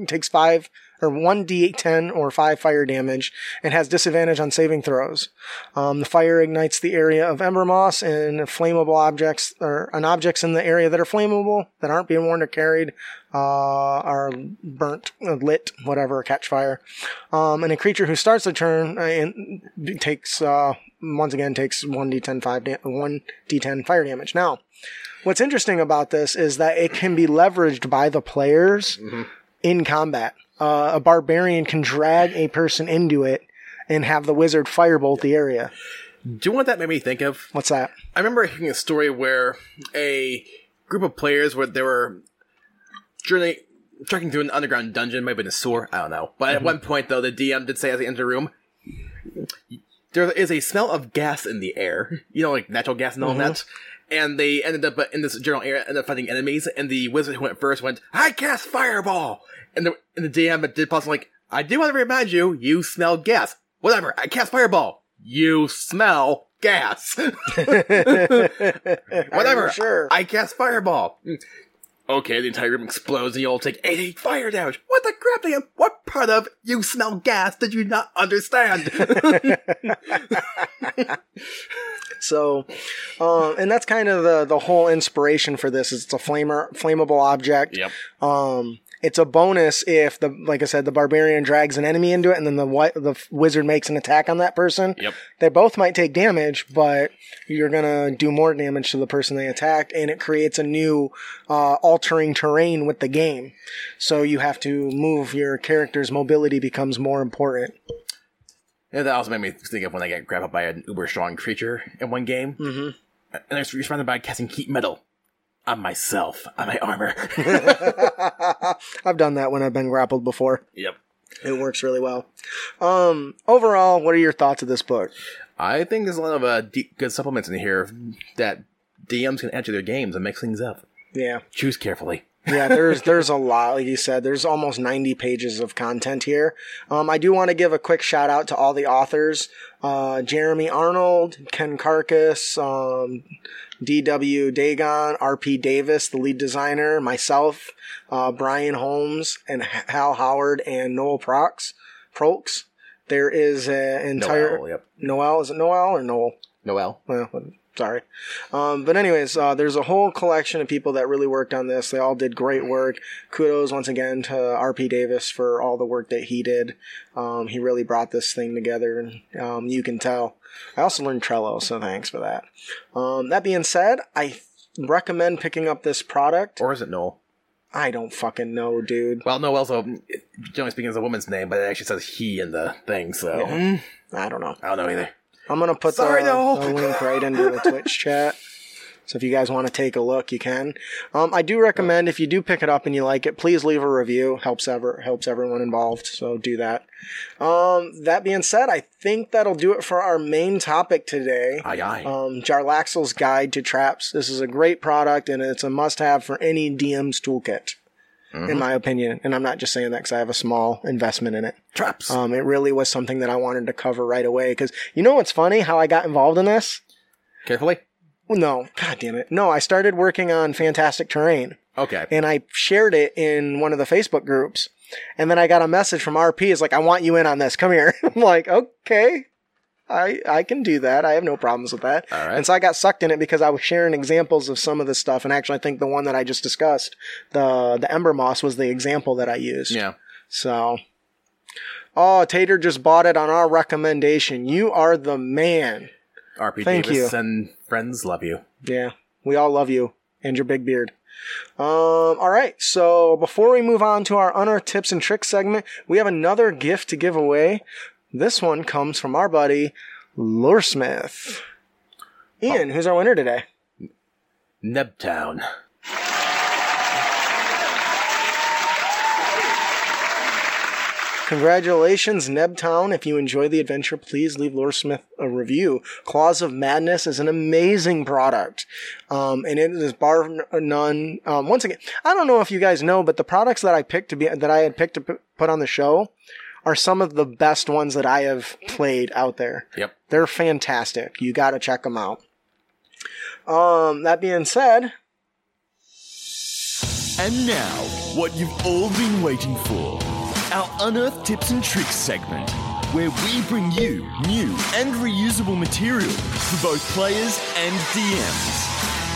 1d10 or 5 fire damage and has disadvantage on saving throws. The fire ignites the area of Ember Moss, and flammable objects objects in the area that are flammable, that aren't being worn or carried, are burnt, lit, whatever, catch fire. And a creature who starts the turn takes 1d10 fire damage. Now, what's interesting about this is that it can be leveraged by the players in combat. A barbarian can drag a person into it and have the wizard firebolt the area. Do you know what that made me think of? What's that? I remember hearing a story where a group of players they were trekking through an underground dungeon, maybe in a sewer, I don't know. But at one point, though, the DM did say as they entered the room, there is a smell of gas in the air. You know, like natural gas and all that. And they ended up in this general area, ended up fighting enemies, and the wizard who went first went, "I cast fireball!" And the DM did pause, like, "I do want to remind you, you smell gas. Whatever, I cast fireball. You smell gas." Whatever, sure. I cast fireball. Okay, the entire room explodes and you all take 8 fire damage. What the crap, DM? What part of "you smell gas" did you not understand? So, and that's kind of the whole inspiration for this. Is it's a flammable object. Yep. It's a bonus if like I said, the barbarian drags an enemy into it, and then the wizard makes an attack on that person. Yep. They both might take damage, but you're gonna do more damage to the person they attacked, and it creates a new altering terrain with the game. So you have to move. Your character's mobility becomes more important. And that also made me think of when I get grabbed up by an uber strong creature in one game. And I was responded by casting heat metal on myself, on my armor. I've done that when I've been grappled before. Yep. It works really well. Overall, what are your thoughts of this book? I think there's a lot of deep, good supplements in here that DMs can enter their games and mix things up. Yeah. Choose carefully. Yeah, there's a lot, like you said. There's almost 90 pages of content here. I do want to give a quick shout out to all the authors. Jeremy Arnold, Ken Karkas, D.W. Dagon, R.P. Davis, the lead designer, myself, Brian Holmes, and Hal Howard, and Noel Prolks. There is an entire... Noel, yep. Noel, is it Noel or Noel? Noel. Well, sorry. But anyways, there's a whole collection of people that really worked on this. They all did great work. Kudos once again to R.P. Davis for all the work that he did. He really brought this thing together. You can tell. I also learned Trello, so thanks for that. That being said, I recommend picking up this product. Or is it Noel? I don't fucking know, dude. Well, Noel's, generally speaking, is a woman's name, but it actually says he in the thing, so... Yeah. I don't know. I don't know either. I'm going to put the link right into the Twitch chat. So if you guys want to take a look, you can. I do recommend, if you do pick it up and you like it, please leave a review. Helps everyone involved, so do that. That being said, I think that'll do it for our main topic today. Aye, aye. Jarlaxle's Guide to Traps. This is a great product, and it's a must-have for any DM's toolkit, in my opinion. And I'm not just saying that because I have a small investment in it. Traps. It really was something that I wanted to cover right away. Because you know what's funny? How I got involved in this? Carefully? Well, no. God damn it. No, I started working on Fantastic Terrain. Okay. And I shared it in one of the Facebook groups. And then I got a message from RP. It's like, I want you in on this. Come here. I'm like, okay. I can do that. I have no problems with that. All right. And so I got sucked in it because I was sharing examples of some of this stuff. And actually, I think the one that I just discussed, the Ember Moss, was the example that I used. Yeah. So, Tater just bought it on our recommendation. You are the man. R.P. Thank Davis you. and friends love you. Yeah, we all love you and your big beard. All right, so before we move on to our Unearthed Tips and Tricks segment, we have another gift to give away. This one comes from our buddy, Luresmith. Ian, who's our winner today? Nebtown. Congratulations, Nebtown. If you enjoy the adventure, please leave Luresmith a review. Claws of Madness is an amazing product. And it is bar none. Once again, I don't know if you guys know, but the products that I had picked to put on the show are some of the best ones that I have played out there. Yep. They're fantastic. You gotta check them out. That being said. And now, what you've all been waiting for. Our Unearthed Tips and Tricks segment, where we bring you new and reusable material for both players and DMs.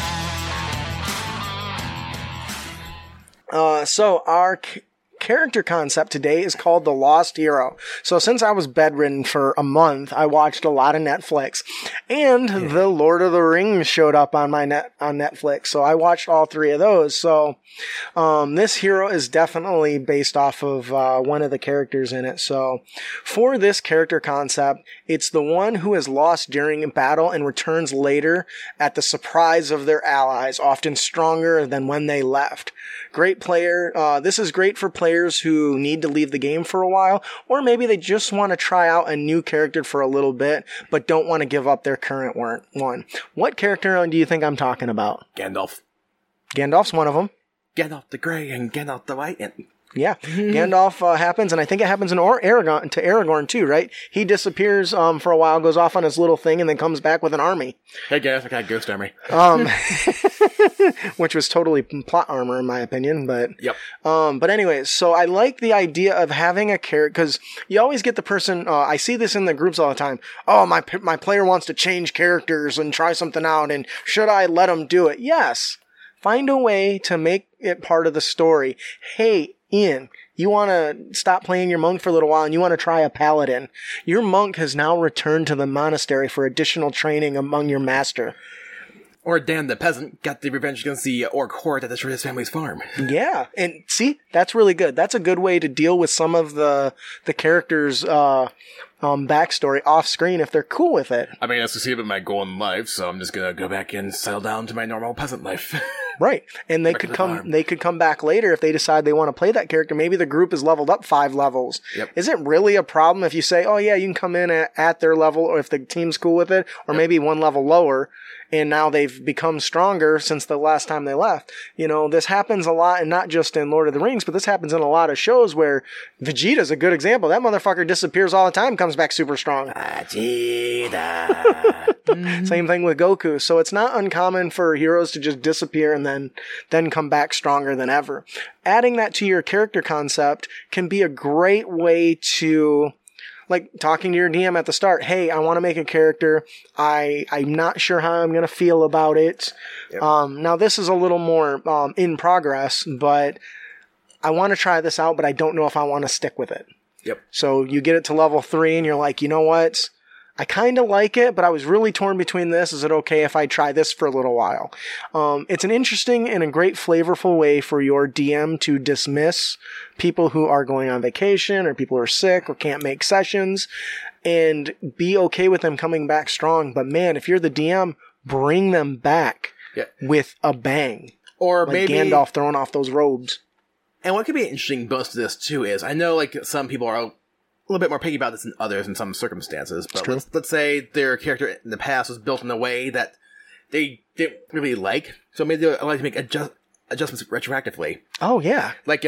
So our character concept today is called The Lost Hero. So since I was bedridden for a month, I watched a lot of Netflix, and The Lord of the Rings showed up on Netflix. So I watched all three of those. So this hero is definitely based off of one of the characters in it. So for this character concept, it's the one who is lost during battle and returns later at the surprise of their allies, often stronger than when they left. Great player. This is great for players who need to leave the game for a while, or maybe they just want to try out a new character for a little bit, but don't want to give up their current one. What character do you think I'm talking about? Gandalf. Gandalf's one of them. Gandalf the Grey and Gandalf the White. And Yeah, Gandalf happens, and I think it happens in Aragorn too, right? He disappears for a while, goes off on his little thing, and then comes back with an army. Hey guys, I got Ghost Army. Which was totally plot armor in my opinion, but Yep. But anyways, so I like the idea of having a character, because you always get the person. I see this in the groups all the time. Oh, my player wants to change characters and try something out, and should I let them do it? Yes. Find a way to make it part of the story. Hey, Ian, you want to stop playing your monk for a little while and you want to try a paladin. Your monk has now returned to the monastery for additional training among your master. Or Dan the Peasant got the revenge against the orc horde that destroyed his family's farm. Yeah, and see, that's really good. That's a good way to deal with some of the characters' backstory off screen if they're cool with it. I mean, that's to see a bit my goal in life, so I'm just gonna go back and settle down to my normal peasant life. Right. And they Back could to the come farm. they could come back later if they decide they want to play that character. Maybe the group is leveled up 5 levels. Yep. Is it really a problem if you say, oh yeah, you can come in at their level, or if the team's cool with it, or maybe one level lower, and now they've become stronger since the last time they left? You know, this happens a lot, and not just in Lord of the Rings, but this happens in a lot of shows where Vegeta's a good example. That motherfucker disappears all the time, comes back super strong. Same thing with Goku. So it's not uncommon for heroes to just disappear and then come back stronger than ever. Adding that to your character concept can be a great way to, like, talking to your DM at the start. Hey, I want to make a character. I'm not sure how I'm going to feel about it. Yep. Now this is a little more in progress, but I want to try this out, but I don't know if I want to stick with it. Yep. So you get it to level 3 and you're like, you know what? I kind of like it, but I was really torn between this. Is it okay if I try this for a little while? It's an interesting and a great flavorful way for your DM to dismiss people who are going on vacation, or people who are sick or can't make sessions, and be okay with them coming back strong. But man, if you're the DM, bring them back with a bang. Or Like maybe Gandalf throwing off those robes. And what could be an interesting bonus to this too is, I know like some people are a little bit more picky about this than others in some circumstances, but let's say their character in the past was built in a way that they didn't really like, so maybe they would like to make adjustments retroactively. Oh yeah. Like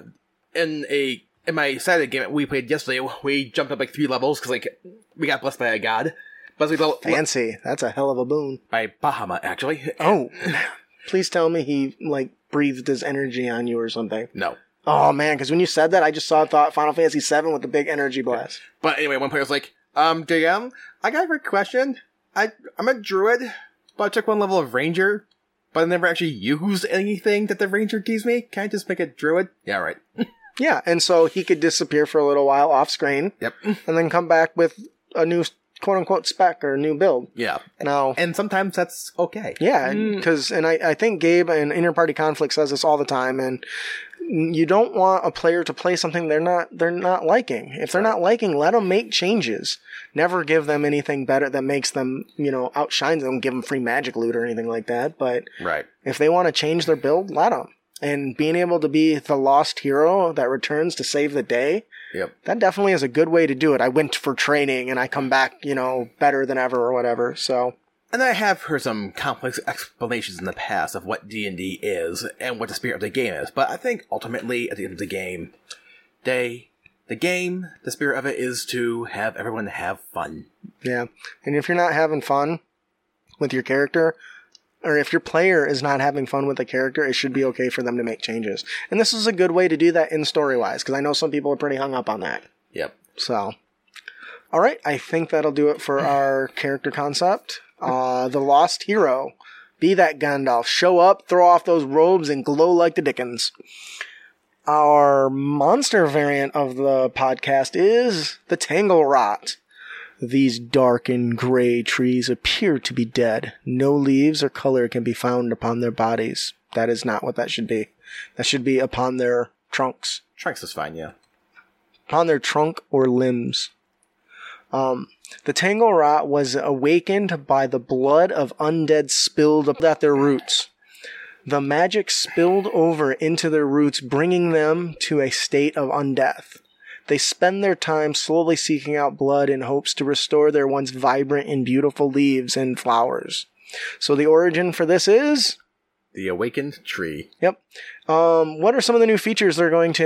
in my Saturday game we played yesterday, we jumped up like 3 levels because like we got blessed by a god. But Fancy. That's a hell of a boon. by Bahamut, actually. Oh, please tell me he like breathed his energy on you or something. No. Oh man, because when you said that, I just thought Final Fantasy VII with the big energy blast. But anyway, one player's like, DM, I got a quick question. I'm a druid, but I took 1 level of ranger, but I never actually used anything that the ranger gives me. Can I just make a druid? Yeah, right. Yeah, and so he could disappear for a little while off screen, Yep. and then come back with a new quote-unquote spec or a new build. Yeah. Now, And sometimes that's okay. yeah, because, and I think Gabe in Interparty Conflict says this all the time, and you don't want a player to play something they're not liking. If they're not liking, let them make changes. Never give them anything better that makes them, outshines them. Give them free magic loot or anything like that. But Right. if they want to change their build, let them. And being able to be the lost hero that returns to save the day, Yep. that definitely is a good way to do it. I went for training and I come back, better than ever or whatever. So And I have heard some complex explanations in the past of what D&D is and what the spirit of the game is, but I think ultimately, at the end of the game, the spirit of it is to have everyone have fun. yeah. And if you're not having fun with your character, or if your player is not having fun with the character, it should be okay for them to make changes. And this is a good way to do that in story-wise, because I know some people are pretty hung up on that. Yep. So, all right, I think that'll do it for our character concept. The Lost Hero. Be that Gandalf. Show up, throw off those robes, and glow like the Dickens. Our monster variant of the podcast is the Tangle Rot. These dark and gray trees appear to be dead. No leaves or color can be found upon their bodies. That is not what that should be. That should be upon their trunks. Trunks is fine, yeah. Upon their trunk or limbs. The Tangle Rot was awakened by the blood of undead spilled at their roots. The magic spilled over into their roots, bringing them to a state of undeath. They spend their time slowly seeking out blood in hopes to restore their once vibrant and beautiful leaves and flowers. So the origin for this is? The Awakened Tree. Yep. What are some of the new features you're going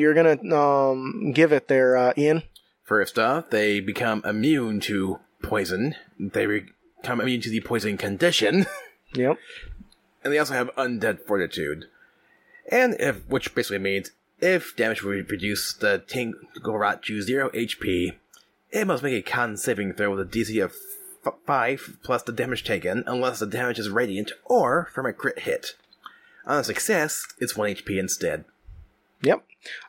to give it there, Ian? First off, they become immune to poison. They become immune to the poison condition. Yep. And they also have Undead Fortitude. And which basically means, if damage will reduce, the Tangle Rot choose 0 HP. It must make a con saving throw with a DC of 5 plus the damage taken, unless the damage is radiant or from a crit hit. On a success, it's 1 HP instead. Yep.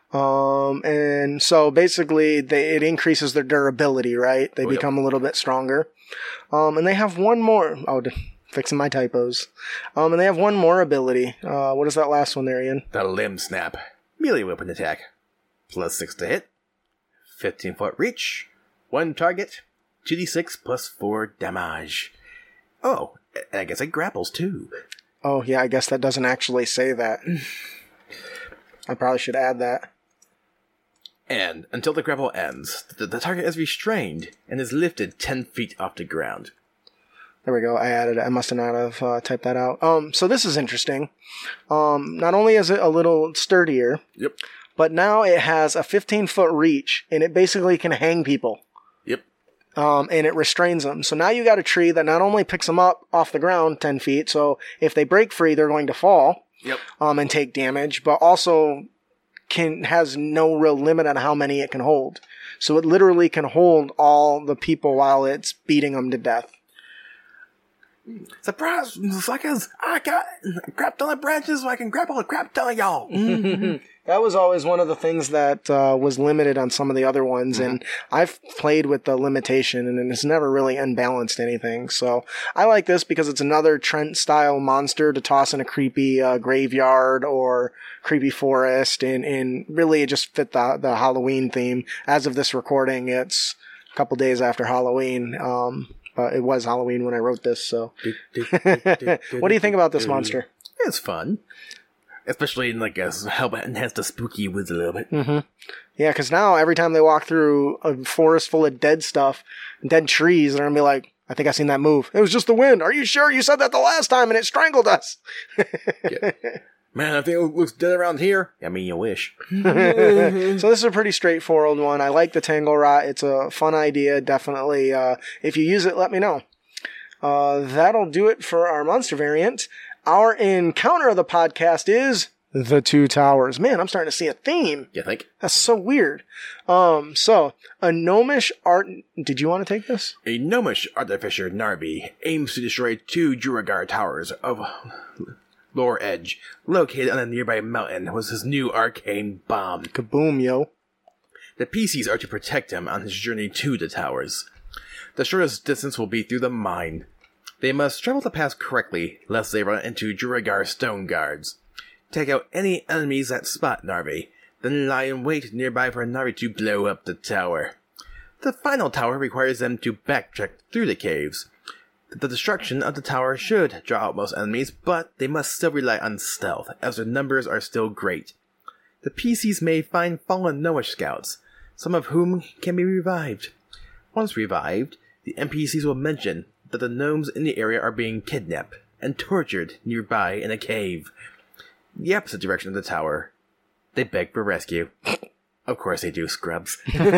And so basically it increases their durability, right? They become a little bit stronger. And they have one more. Fixing my typos. And they have one more ability. What is that last one there, Ian? The Limb Snap. Melee weapon attack. +6 to hit. 15-foot reach. One target, 2d6 plus 4 damage. Oh, and I guess it grapples too. Oh, yeah, I guess that doesn't actually say that. I probably should add that. And until the grapple ends, the target is restrained and is lifted 10 feet off the ground. There we go. I added it. I must not have typed that out. So this is interesting. Not only is it a little sturdier, Yep. but now it has a 15-foot reach, and it basically can hang people. Yep. And it restrains them. So now you got a tree that not only picks them up off the ground 10 feet, so if they break free, they're going to fall. Yep. And take damage, but also has no real limit on how many it can hold. So it literally can hold all the people while it's beating them to death. Surprise, suckers! I got a crap ton of branches so I can grapple a crap ton of y'all. That was always one of the things that was limited on some of the other ones, and I've played with the limitation, and it's never really unbalanced anything. So I like this because it's another Trent-style monster to toss in a creepy graveyard or creepy forest, and really it just fit the Halloween theme. As of this recording, it's a couple days after Halloween. It was Halloween when I wrote this, so. What do you think about this monster? It's fun. Especially in help enhance the spooky woods a little bit. Mm-hmm. Yeah, because now every time they walk through a forest full of dead stuff, dead trees, they're going to be like, I think I seen that move. It was just the wind. Are you sure? You said that the last time and it strangled us. Yeah. Man, I think it looks dead around here. I mean, you wish. So this is a pretty straightforward one. I like the Tangle Rot. It's a fun idea, definitely. If you use it, let me know. That'll do it for our monster variant. Our encounter of the podcast is the Two Towers. Man, I'm starting to see a theme. You think? That's so weird. So, a gnomish art... Did you want to take this? A gnomish artificer Narvi aims to destroy 2 Juragar towers of Lower Edge, located on a nearby mountain, with his new arcane bomb. Kaboom, yo. The PCs are to protect him on his journey to the towers. The shortest distance will be through the mine. They must travel the path correctly, lest they run into Juragar stone guards. Take out any enemies that spot Narvi, then lie in wait nearby for Narvi to blow up the tower. The final tower requires them to backtrack through the caves. The destruction of the tower should draw out most enemies, but they must still rely on stealth, as their numbers are still great. The PCs may find fallen Gnomish scouts, some of whom can be revived. Once revived, the NPCs will mention that the gnomes in the area are being kidnapped and tortured nearby in a cave. The opposite direction of the tower, they beg for rescue. Of course they do, scrubs.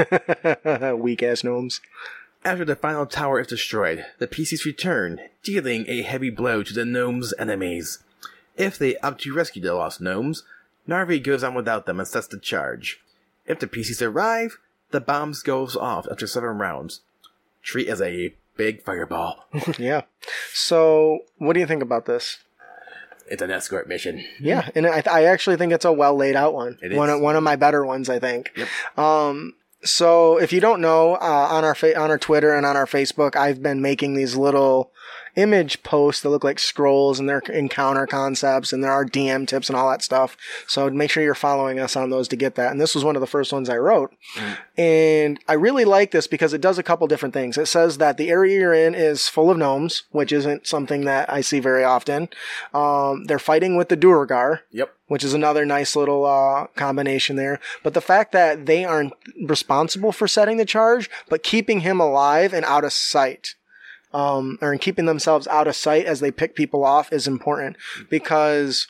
Weak-ass gnomes. After the final tower is destroyed, the PCs return, dealing a heavy blow to the gnomes' enemies. If they opt to rescue the lost gnomes, Narvi goes on without them and sets the charge. If the PCs arrive, the bombs goes off after 7 rounds. Treat as a big fireball. Yeah. So, what do you think about this? It's an escort mission. Yeah, and I actually think it's a well laid out one. It is. One of my better ones, I think. Yep. So if you don't know, on our Twitter and on our Facebook, I've been making these little image posts that look like scrolls, and they're encounter concepts, and there are DM tips and all that stuff. So make sure you're following us on those to get that. And this was one of the first ones I wrote. And I really like this because it does a couple different things. It says that the area you're in is full of gnomes, which isn't something that I see very often. They're fighting with the Duergar. Yep. Which is another nice little combination there. But the fact that they aren't responsible for setting the charge, but keeping him alive and out of sight, or keeping themselves out of sight as they pick people off is important, because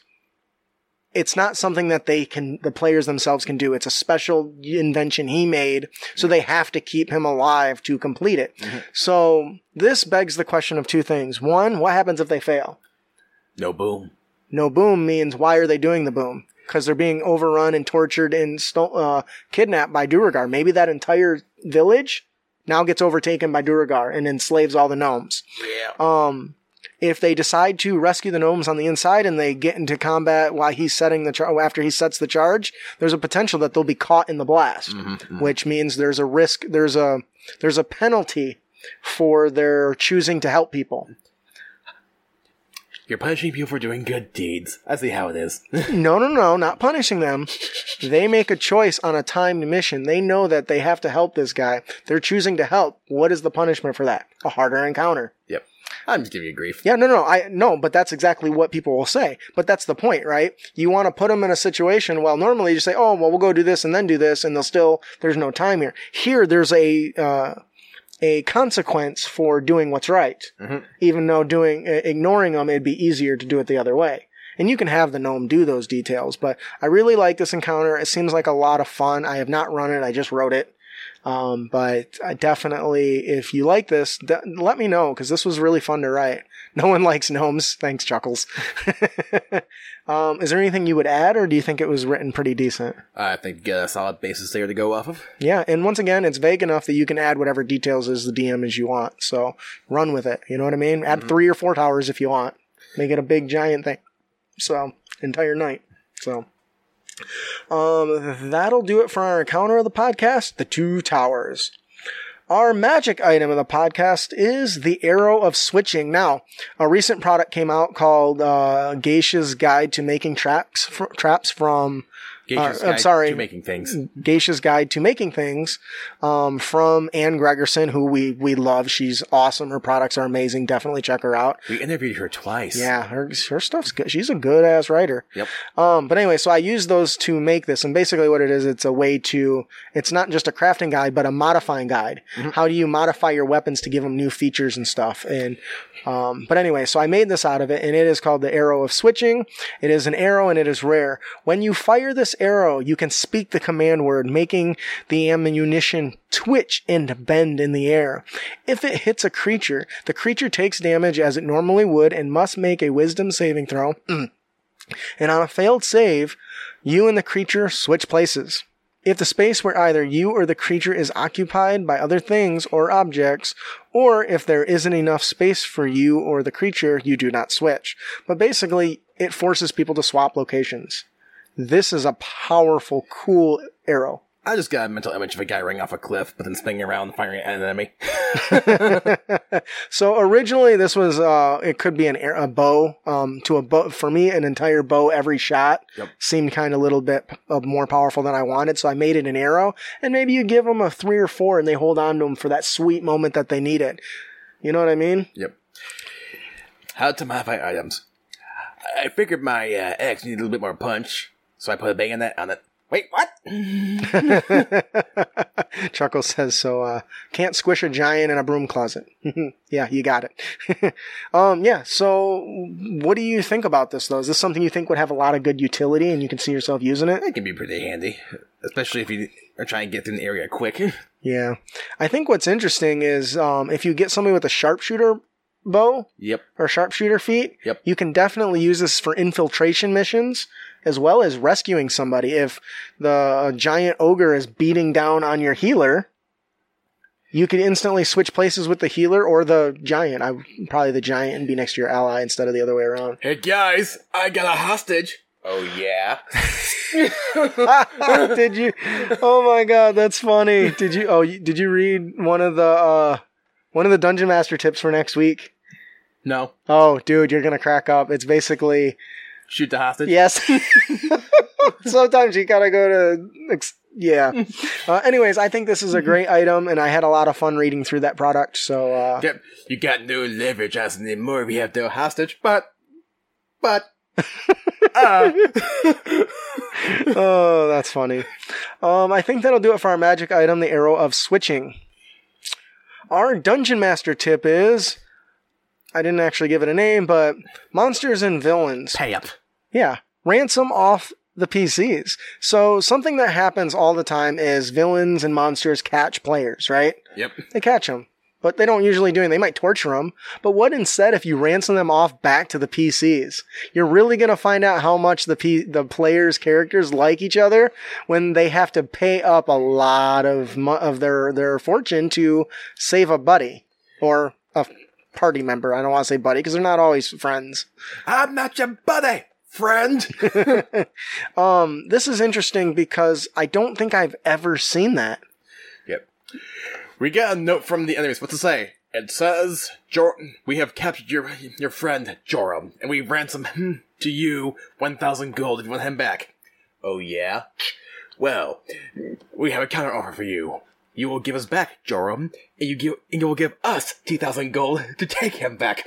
it's not something that the players themselves can do. It's a special invention he made, so they have to keep him alive to complete it. Mm-hmm. So this begs the question of 2 things. One, what happens if they fail? No boom. No boom means, why are they doing the boom? Because they're being overrun and tortured and kidnapped by Duergar. Maybe that entire village now gets overtaken by Duergar and enslaves all the gnomes. Yeah. If they decide to rescue the gnomes on the inside and they get into combat while he's setting after he sets the charge, there's a potential that they'll be caught in the blast, which means there's a risk, there's a penalty for their choosing to help people. You're punishing people for doing good deeds. I see how it is. No, not punishing them. They make a choice on a timed mission. They know that they have to help this guy. They're choosing to help. What is the punishment for that? A harder encounter. Yep. I'm just giving you grief. Yeah, no, but that's exactly what people will say. But that's the point, right? You want to put them in a situation, well, normally you say, oh, well, we'll go do this and then do this, and there's no time here. Here, there's a consequence for doing what's right. Mm-hmm. Even though ignoring them, it'd be easier to do it the other way. And you can have the gnome do those details, but I really like this encounter. It seems like a lot of fun. I have not run it. I just wrote it. But I definitely, if you like this, let me know, because this was really fun to write. No one likes gnomes. Thanks, Chuckles. Is there anything you would add, or do you think it was written pretty decent? I think you get a solid basis there to go off of. Yeah, and once again, it's vague enough that you can add whatever details as the DM as you want. So run with it. You know what I mean? Add 3 or 4 towers if you want. Make it a big giant thing. So, entire night. So, that'll do it for our encounter of the podcast, the 2 towers. Our magic item of the podcast is the Arrow of Switching. Now, a recent product came out called Geisha's Guide to Making Traps from... Geisha's Guide to Making Things. Geisha's Guide to Making Things, from Anne Gregerson, who we love. She's awesome. Her products are amazing. Definitely check her out. We interviewed her twice. Yeah, her stuff's good. She's a good ass writer. Yep. But anyway, so I use those to make this, and basically what it is, it's a way to, it's not just a crafting guide, but a modifying guide. Mm-hmm. How do you modify your weapons to give them new features and stuff? And but anyway, so I made this out of it, and it is called the Arrow of Switching. It is an arrow, and it is rare. When you fire this arrow, you can speak the command word, making the ammunition twitch and bend in the air. If it hits a creature, the creature takes damage as it normally would and must make a wisdom saving throw. And on a failed save, you and the creature switch places. If the space where either you or the creature is occupied by other things or objects, or if there isn't enough space for you or the creature, you do not switch. But basically, it forces people to swap locations. This is a powerful, cool arrow. I just got a mental image of a guy running off a cliff, but then spinning around and firing at an enemy. So originally this was, it could be a bow, to a bow. For me, an entire bow every shot seemed kind of a little bit more powerful than I wanted. So I made it an arrow, and maybe you give them a 3 or 4 and they hold on to them for that sweet moment that they need it. You know what I mean? Yep. How to modify items. I figured my axe needed a little bit more punch, so I put a bang on it. Wait, what? Chuckles says, so, can't squish a giant in a broom closet. Yeah, you got it. Yeah, so what do you think about this, though? Is this something you think would have a lot of good utility and you can see yourself using it? It can be pretty handy, especially if you are trying to get through an area quick. Yeah. I think what's interesting is, if you get somebody with a sharpshooter bow, or sharpshooter feet, you can definitely use this for infiltration missions, as well as rescuing somebody. If the giant ogre is beating down on your healer, you can instantly switch places with the healer or the giant. Probably the giant and be next to your ally instead of the other way around. Hey guys, I got a hostage. Oh yeah? Did you? Oh my god, that's funny. Did you read one of the Dungeon Master tips for next week? No. Oh, dude, you're gonna crack up. It's basically... Shoot the hostage? Yes. Sometimes you gotta go to... Yeah. Anyways, I think this is a great item, and I had a lot of fun reading through that product, so... Yep. You got no leverage as anymore. We have no hostage, but... Oh, that's funny. I think that'll do it for our magic item, the Arrow of Switching. Our Dungeon Master tip is... I didn't actually give it a name, but monsters and villains. Pay up. Yeah. Ransom off the PCs. So something that happens all the time is villains and monsters catch players, right? Yep. They catch them, but they don't usually do anything. They might torture them. But what instead if you ransom them off back to the PCs? You're really going to find out how much the players' characters like each other when they have to pay up a lot of their fortune to save a buddy or a party member. I don't want to say buddy because they're not always friends. I'm not your buddy, friend. This is interesting because I don't think I've ever seen that. Yep. We got a note from the enemies. What to say? It says, we have captured your friend, Joram, and we ransom him to you 1,000 gold if you want him back. Oh, yeah? Well, we have a counter offer for you. You will give us back Joram, and you will give us 2,000 gold to take him back.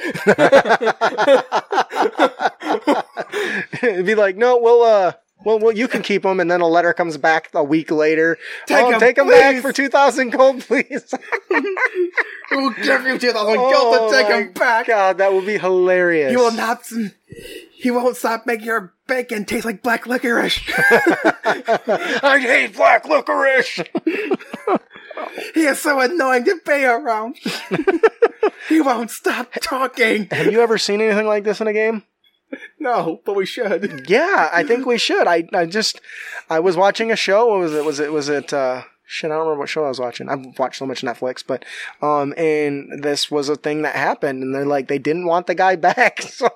It'd be like, no, well, you can keep him, and then a letter comes back a week later. Take him back for 2,000 gold, please. We'll give you 2,000 gold to take him back. God, that would be hilarious. He won't stop making your bacon taste like black licorice. I hate black licorice. He is so annoying to be around. He won't stop talking. Have you ever seen anything like this in a game? No, but we should. Yeah, I think we should. I was watching a show. What was it? Was it shit, I don't remember what show I was watching. I've watched so much Netflix, but and this was a thing that happened, and they're like, they didn't want the guy back. So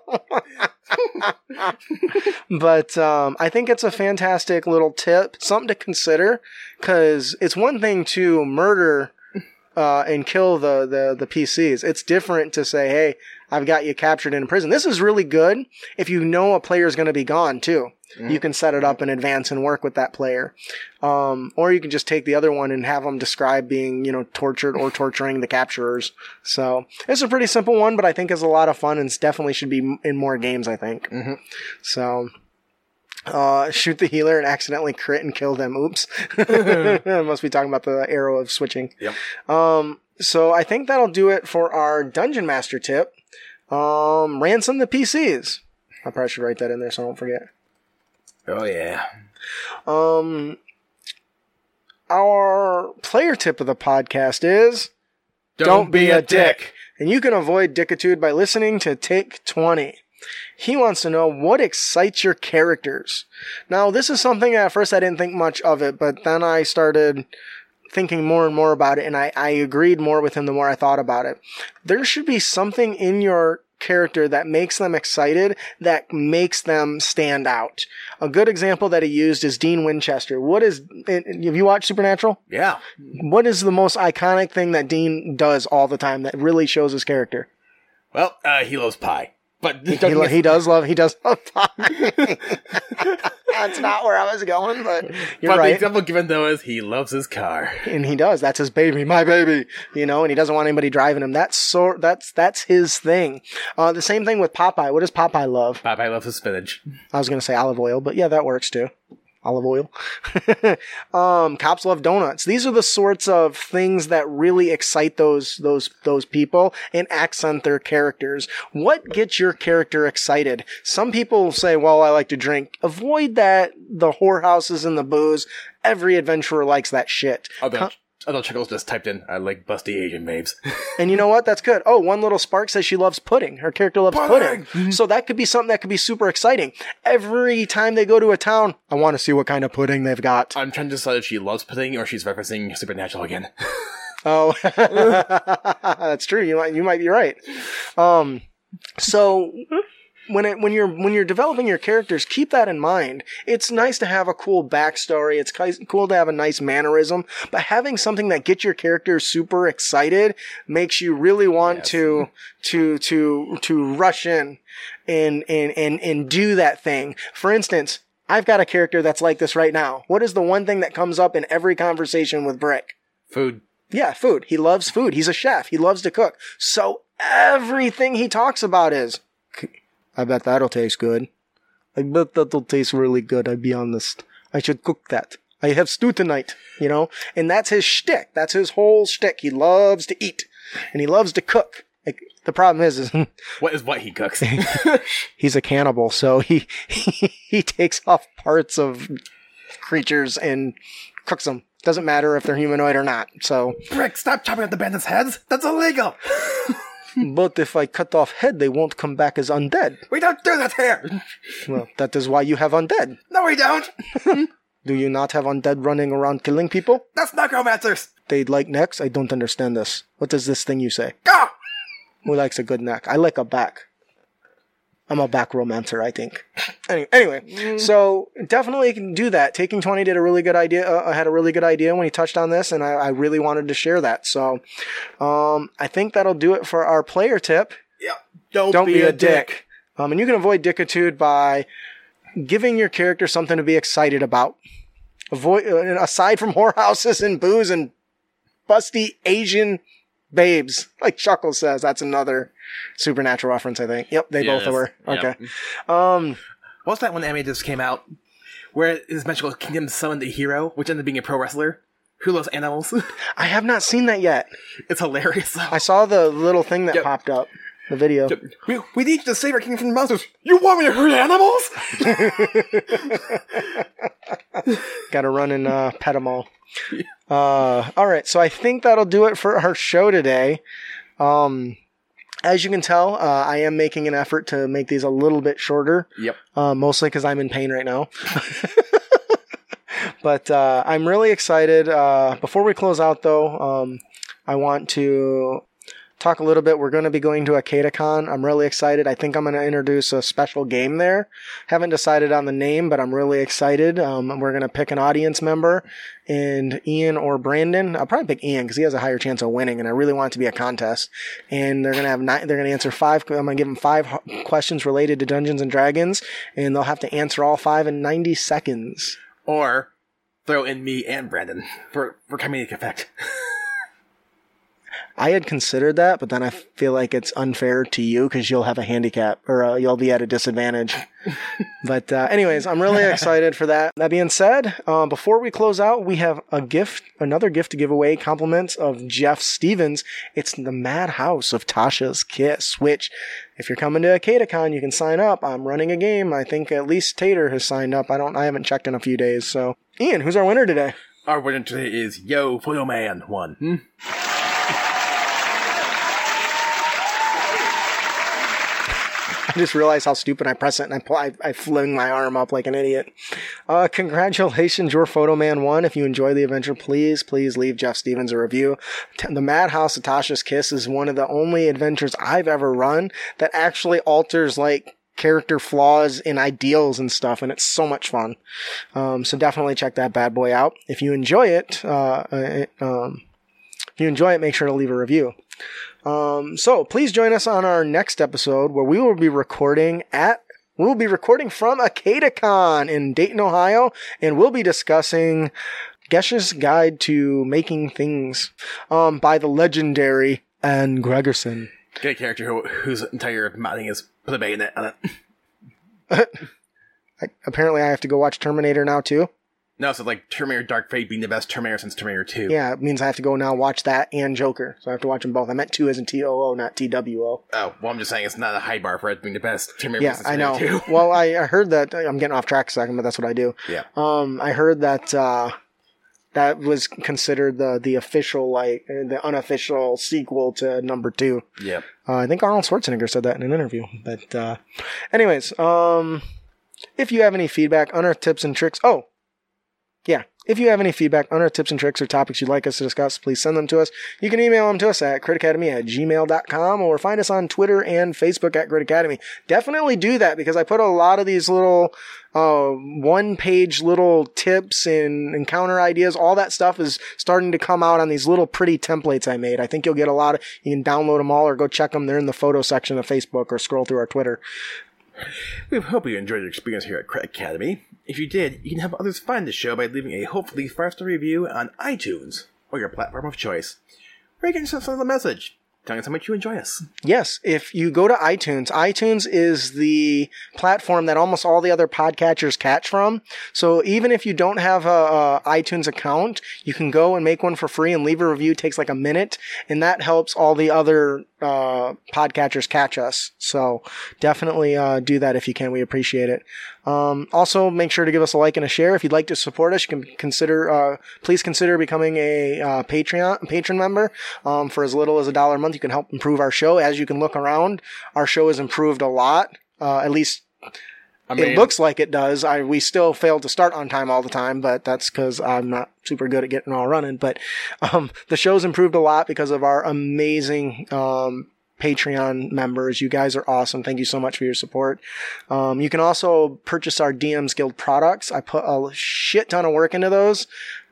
but I think it's a fantastic little tip, something to consider, because it's one thing to murder and kill the PCs. It's different to say, hey, I've got you captured in prison. This is really good if you know a player is going to be gone too. Mm-hmm. You can set it up in advance and work with that player. Or you can just take the other one and have them describe being, tortured or torturing the capturers. So it's a pretty simple one, but I think it's a lot of fun and definitely should be in more games, I think. Mm-hmm. So, shoot the healer and accidentally crit and kill them. Oops. Must be talking about the arrow of switching. Yep. So I think that'll do it for our Dungeon Master tip. Ransom the PCs. I probably should write that in there so I don't forget. Oh, yeah. Our player tip of the podcast is Don't be a dick. And you can avoid dickitude by listening to Take 20. He wants to know what excites your characters. Now, this is something at first I didn't think much of it, but then I started thinking more and more about it, and I agreed more with him the more I thought about it. There should be something in your character that makes them excited, that makes them stand out. A good example that he used is Dean Winchester. Have you watched Supernatural? Yeah. What is the most iconic thing that Dean does all the time that really shows his character? Well, he loves pie. But he does love pie. That's not where I was going, but you're right. The example given, though, is he loves his car. And he does. That's his baby, my baby. And he doesn't want anybody driving him. That's his thing. The same thing with Popeye. What does Popeye love? Popeye loves his spinach. I was going to say olive oil, but yeah, that works too. Olive oil. Cops love donuts. These are the sorts of things that really excite those people and accent their characters. What gets your character excited? Some people say, well, I like to drink. Avoid that. The whorehouses and the booze. Every adventurer likes that shit. Although Chuckles just typed in, I like busty Asian babes. And you know what? That's good. Oh, one little spark says she loves pudding. Her character loves pudding. So that could be something that could be super exciting. Every time they go to a town, I want to see what kind of pudding they've got. I'm trying to decide if she loves pudding or she's referencing Supernatural again. Oh, that's true. You might be right. So when you're developing your characters, keep that in mind. It's nice to have a cool backstory. It's cool to have a nice mannerism, but having something that gets your characters super excited makes you really want to rush in and do that thing. For instance, I've got a character that's like this right now. What is the one thing that comes up in every conversation with Brick? Food. Yeah, food. He loves food. He's a chef. He loves to cook. So everything he talks about is, I bet that'll taste good. I bet that'll taste really good, I'll be honest. I should cook that. I have stew tonight, And that's his shtick. That's his whole shtick. He loves to eat. And he loves to cook. The problem is what he cooks? He's a cannibal, so he takes off parts of creatures and cooks them. Doesn't matter if they're humanoid or not, so... Brick, stop chopping off the bandits' heads! That's illegal! But if I cut off head, they won't come back as undead. We don't do that here! Well, that is why you have undead. No, we don't! Do you not have undead running around killing people? That's necromancers! They like necks? I don't understand this. What is this thing you say? Go! Who likes a good neck? I like a back. I'm a back romancer, I think. Anyway, so definitely can do that. Taking 20 did a really good idea. Had a really good idea when he touched on this, and I really wanted to share that. So, I think that'll do it for our player tip. Yeah. Don't be a dick. And you can avoid dickitude by giving your character something to be excited about. Aside from whorehouses and booze and busty Asian babes, like Chuckles says. That's another Supernatural reference, I think. Yep, they both were. Okay. Yep. What's that one anime just came out where his magical kingdom summoned a hero, which ended up being a pro wrestler who loves animals? I have not seen that yet. It's hilarious. I saw the little thing that popped up. The video. We need to save our king from the monsters. You want me to hurt animals? Gotta run and pet them all. Alright, so I think that'll do it for our show today. As you can tell, I am making an effort to make these a little bit shorter. Yep. Mostly because I'm in pain right now. But I'm really excited. Before we close out, though, I want to talk a little bit. We're going to be going to AcadeCon. I'm really excited. I think I'm going to introduce a special game there. Haven't decided on the name, but I'm really excited. We're going to pick an audience member, and Ian or Brandon. I'll probably pick Ian because he has a higher chance of winning, and I really want it to be a contest. And they're going to have they're going to answer 5. I'm going to give them 5 questions related to Dungeons and Dragons, and they'll have to answer all 5 in 90 seconds. Or throw in me and Brandon for comedic effect. I had considered that, but then I feel like it's unfair to you because you'll have a handicap or you'll be at a disadvantage. But anyways, I'm really excited for that. That being said, before we close out, we have another gift to give away, compliments of Jeff Stevens. It's the Madhouse of Tasha's Kiss, which if you're coming to AcadeCon, you can sign up. I'm running a game. I think at least Tater has signed up. I haven't checked in a few days. So Ian, who's our winner today? Our winner today is Yo Photo Man 1. I just realized how stupid I press it, and I fling my arm up like an idiot. Congratulations, your Photo Man 1. If you enjoy the adventure, please leave Jeff Stevens a review. The Madhouse of Tasha's Kiss is one of the only adventures I've ever run that actually alters, like, character flaws and ideals and stuff, and it's so much fun. So definitely check that bad boy out. If you enjoy it, make sure to leave a review. So please join us on our next episode where we will be recording from AcadeCon in Dayton, Ohio, and we'll be discussing Gesh's Guide to Making Things, by the legendary Anne Gregerson. Get a character whose entire mounting is put a bayonet on it. Apparently I have to go watch Terminator now too. No, so like Terminator Dark Fate being the best Terminator since Terminator 2. Yeah, it means I have to go now watch that and Joker. So I have to watch them both. I meant 2 as in TOO, not TWO. Oh, well, I'm just saying it's not a high bar for it being the best Terminator since Terminator 2. Yeah, I know. Well, I heard that, I'm getting off track a second, but that's what I do. Yeah. I heard that, that was considered the official, like, the unofficial sequel to number 2. Yeah. I think Arnold Schwarzenegger said that in an interview. But, anyways, if you have any feedback, Unearthed Tips and Tricks, if you have any feedback, Unearthed Tips and Tricks, or topics you'd like us to discuss, please send them to us. You can email them to us at critacademy@gmail.com or find us on Twitter and Facebook at Crit Academy. Definitely do that because I put a lot of these little one-page little tips and encounter ideas. All that stuff is starting to come out on these little pretty templates I made. I think you'll get a lot of, you can download them all or go check them. They're in the photo section of Facebook or scroll through our Twitter. We hope you enjoyed your experience here at Crit Academy. If you did, you can help others find the show by leaving a hopefully 5-star review on iTunes or your platform of choice. Or you can just send a message telling us how much you enjoy us. Yes, if you go to iTunes is the platform that almost all the other podcatchers catch from. So even if you don't have a iTunes account, you can go and make one for free and leave a review. It takes like a minute, and that helps all the other podcatchers catch us. So definitely do that if you can. We appreciate it. Also, make sure to give us a like and a share. If you'd like to support us, you can please consider becoming a patron member. For as little as $1 a month, you can help improve our show. As you can look around, our show has improved a lot. At least it looks like it does. We still fail to start on time all the time, but that's because I'm not super good at getting all running. But the show's improved a lot because of our amazing Patreon members. You guys are awesome. Thank you so much for your support. You can also purchase our DMs Guild products. I put a shit ton of work into those.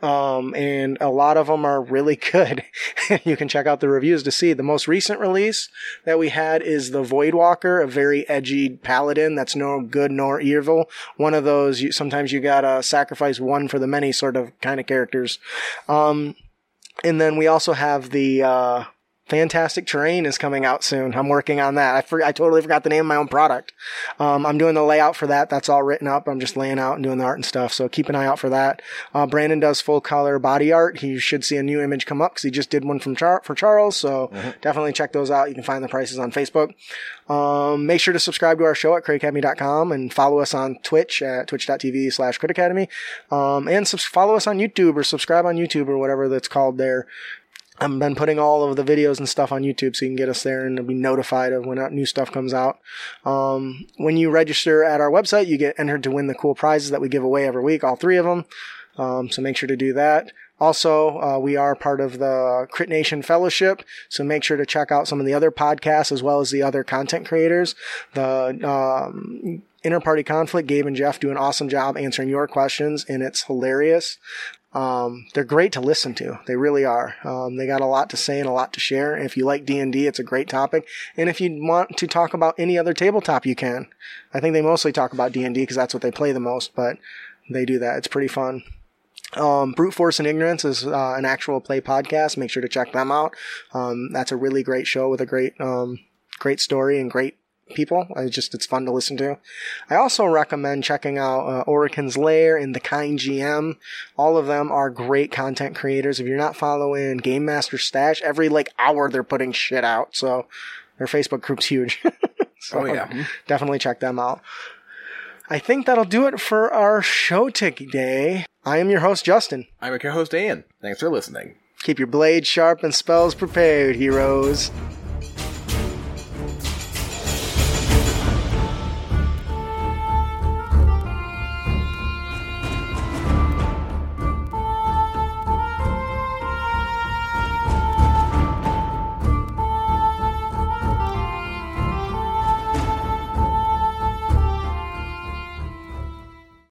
And a lot of them are really good. You can check out the reviews to see. The most recent release that we had is the Voidwalker, a very edgy paladin that's no good nor evil. One of those, sometimes you gotta sacrifice one for the many sort of kind of characters. And then we also have the, Fantastic Terrain is coming out soon. I'm working on that. I totally forgot the name of my own product. I'm doing the layout for that. That's all written up. I'm just laying out and doing the art and stuff. So keep an eye out for that. Brandon does full color body art. You should see a new image come up because he just did one for Charles. So definitely check those out. You can find the prices on Facebook. Make sure to subscribe to our show at critacademy.com and follow us on Twitch at twitch.tv/critacademy. And follow us on YouTube or subscribe on YouTube or whatever that's called there. I've been putting all of the videos and stuff on YouTube so you can get us there and be notified of when new stuff comes out. When you register at our website, you get entered to win the cool prizes that we give away every week, all 3 of them. So make sure to do that. Also, we are part of the Crit Nation Fellowship, so make sure to check out some of the other podcasts as well as the other content creators. The Interparty Conflict, Gabe and Jeff do an awesome job answering your questions, and it's hilarious. They're great to listen to. They really are. They got a lot to say and a lot to share. If you like D&D, it's a great topic. And if you want to talk about any other tabletop, you can. I think they mostly talk about D&D because that's what they play the most, but they do that. It's pretty fun. Brute Force and Ignorance is an actual play podcast. Make sure to check them out. That's a really great show with a great story and great people. It's fun to listen to. I also recommend checking out Oricon's Lair and The Kind GM. All of them are great content creators. If you're not following Game Master Stash, every hour they're putting shit out. So their Facebook group's huge. So definitely check them out. I think that'll do it for our show today. I am your host, Justin. I'm your co-host, Ian. Thanks for listening. Keep your blades sharp and spells prepared, heroes.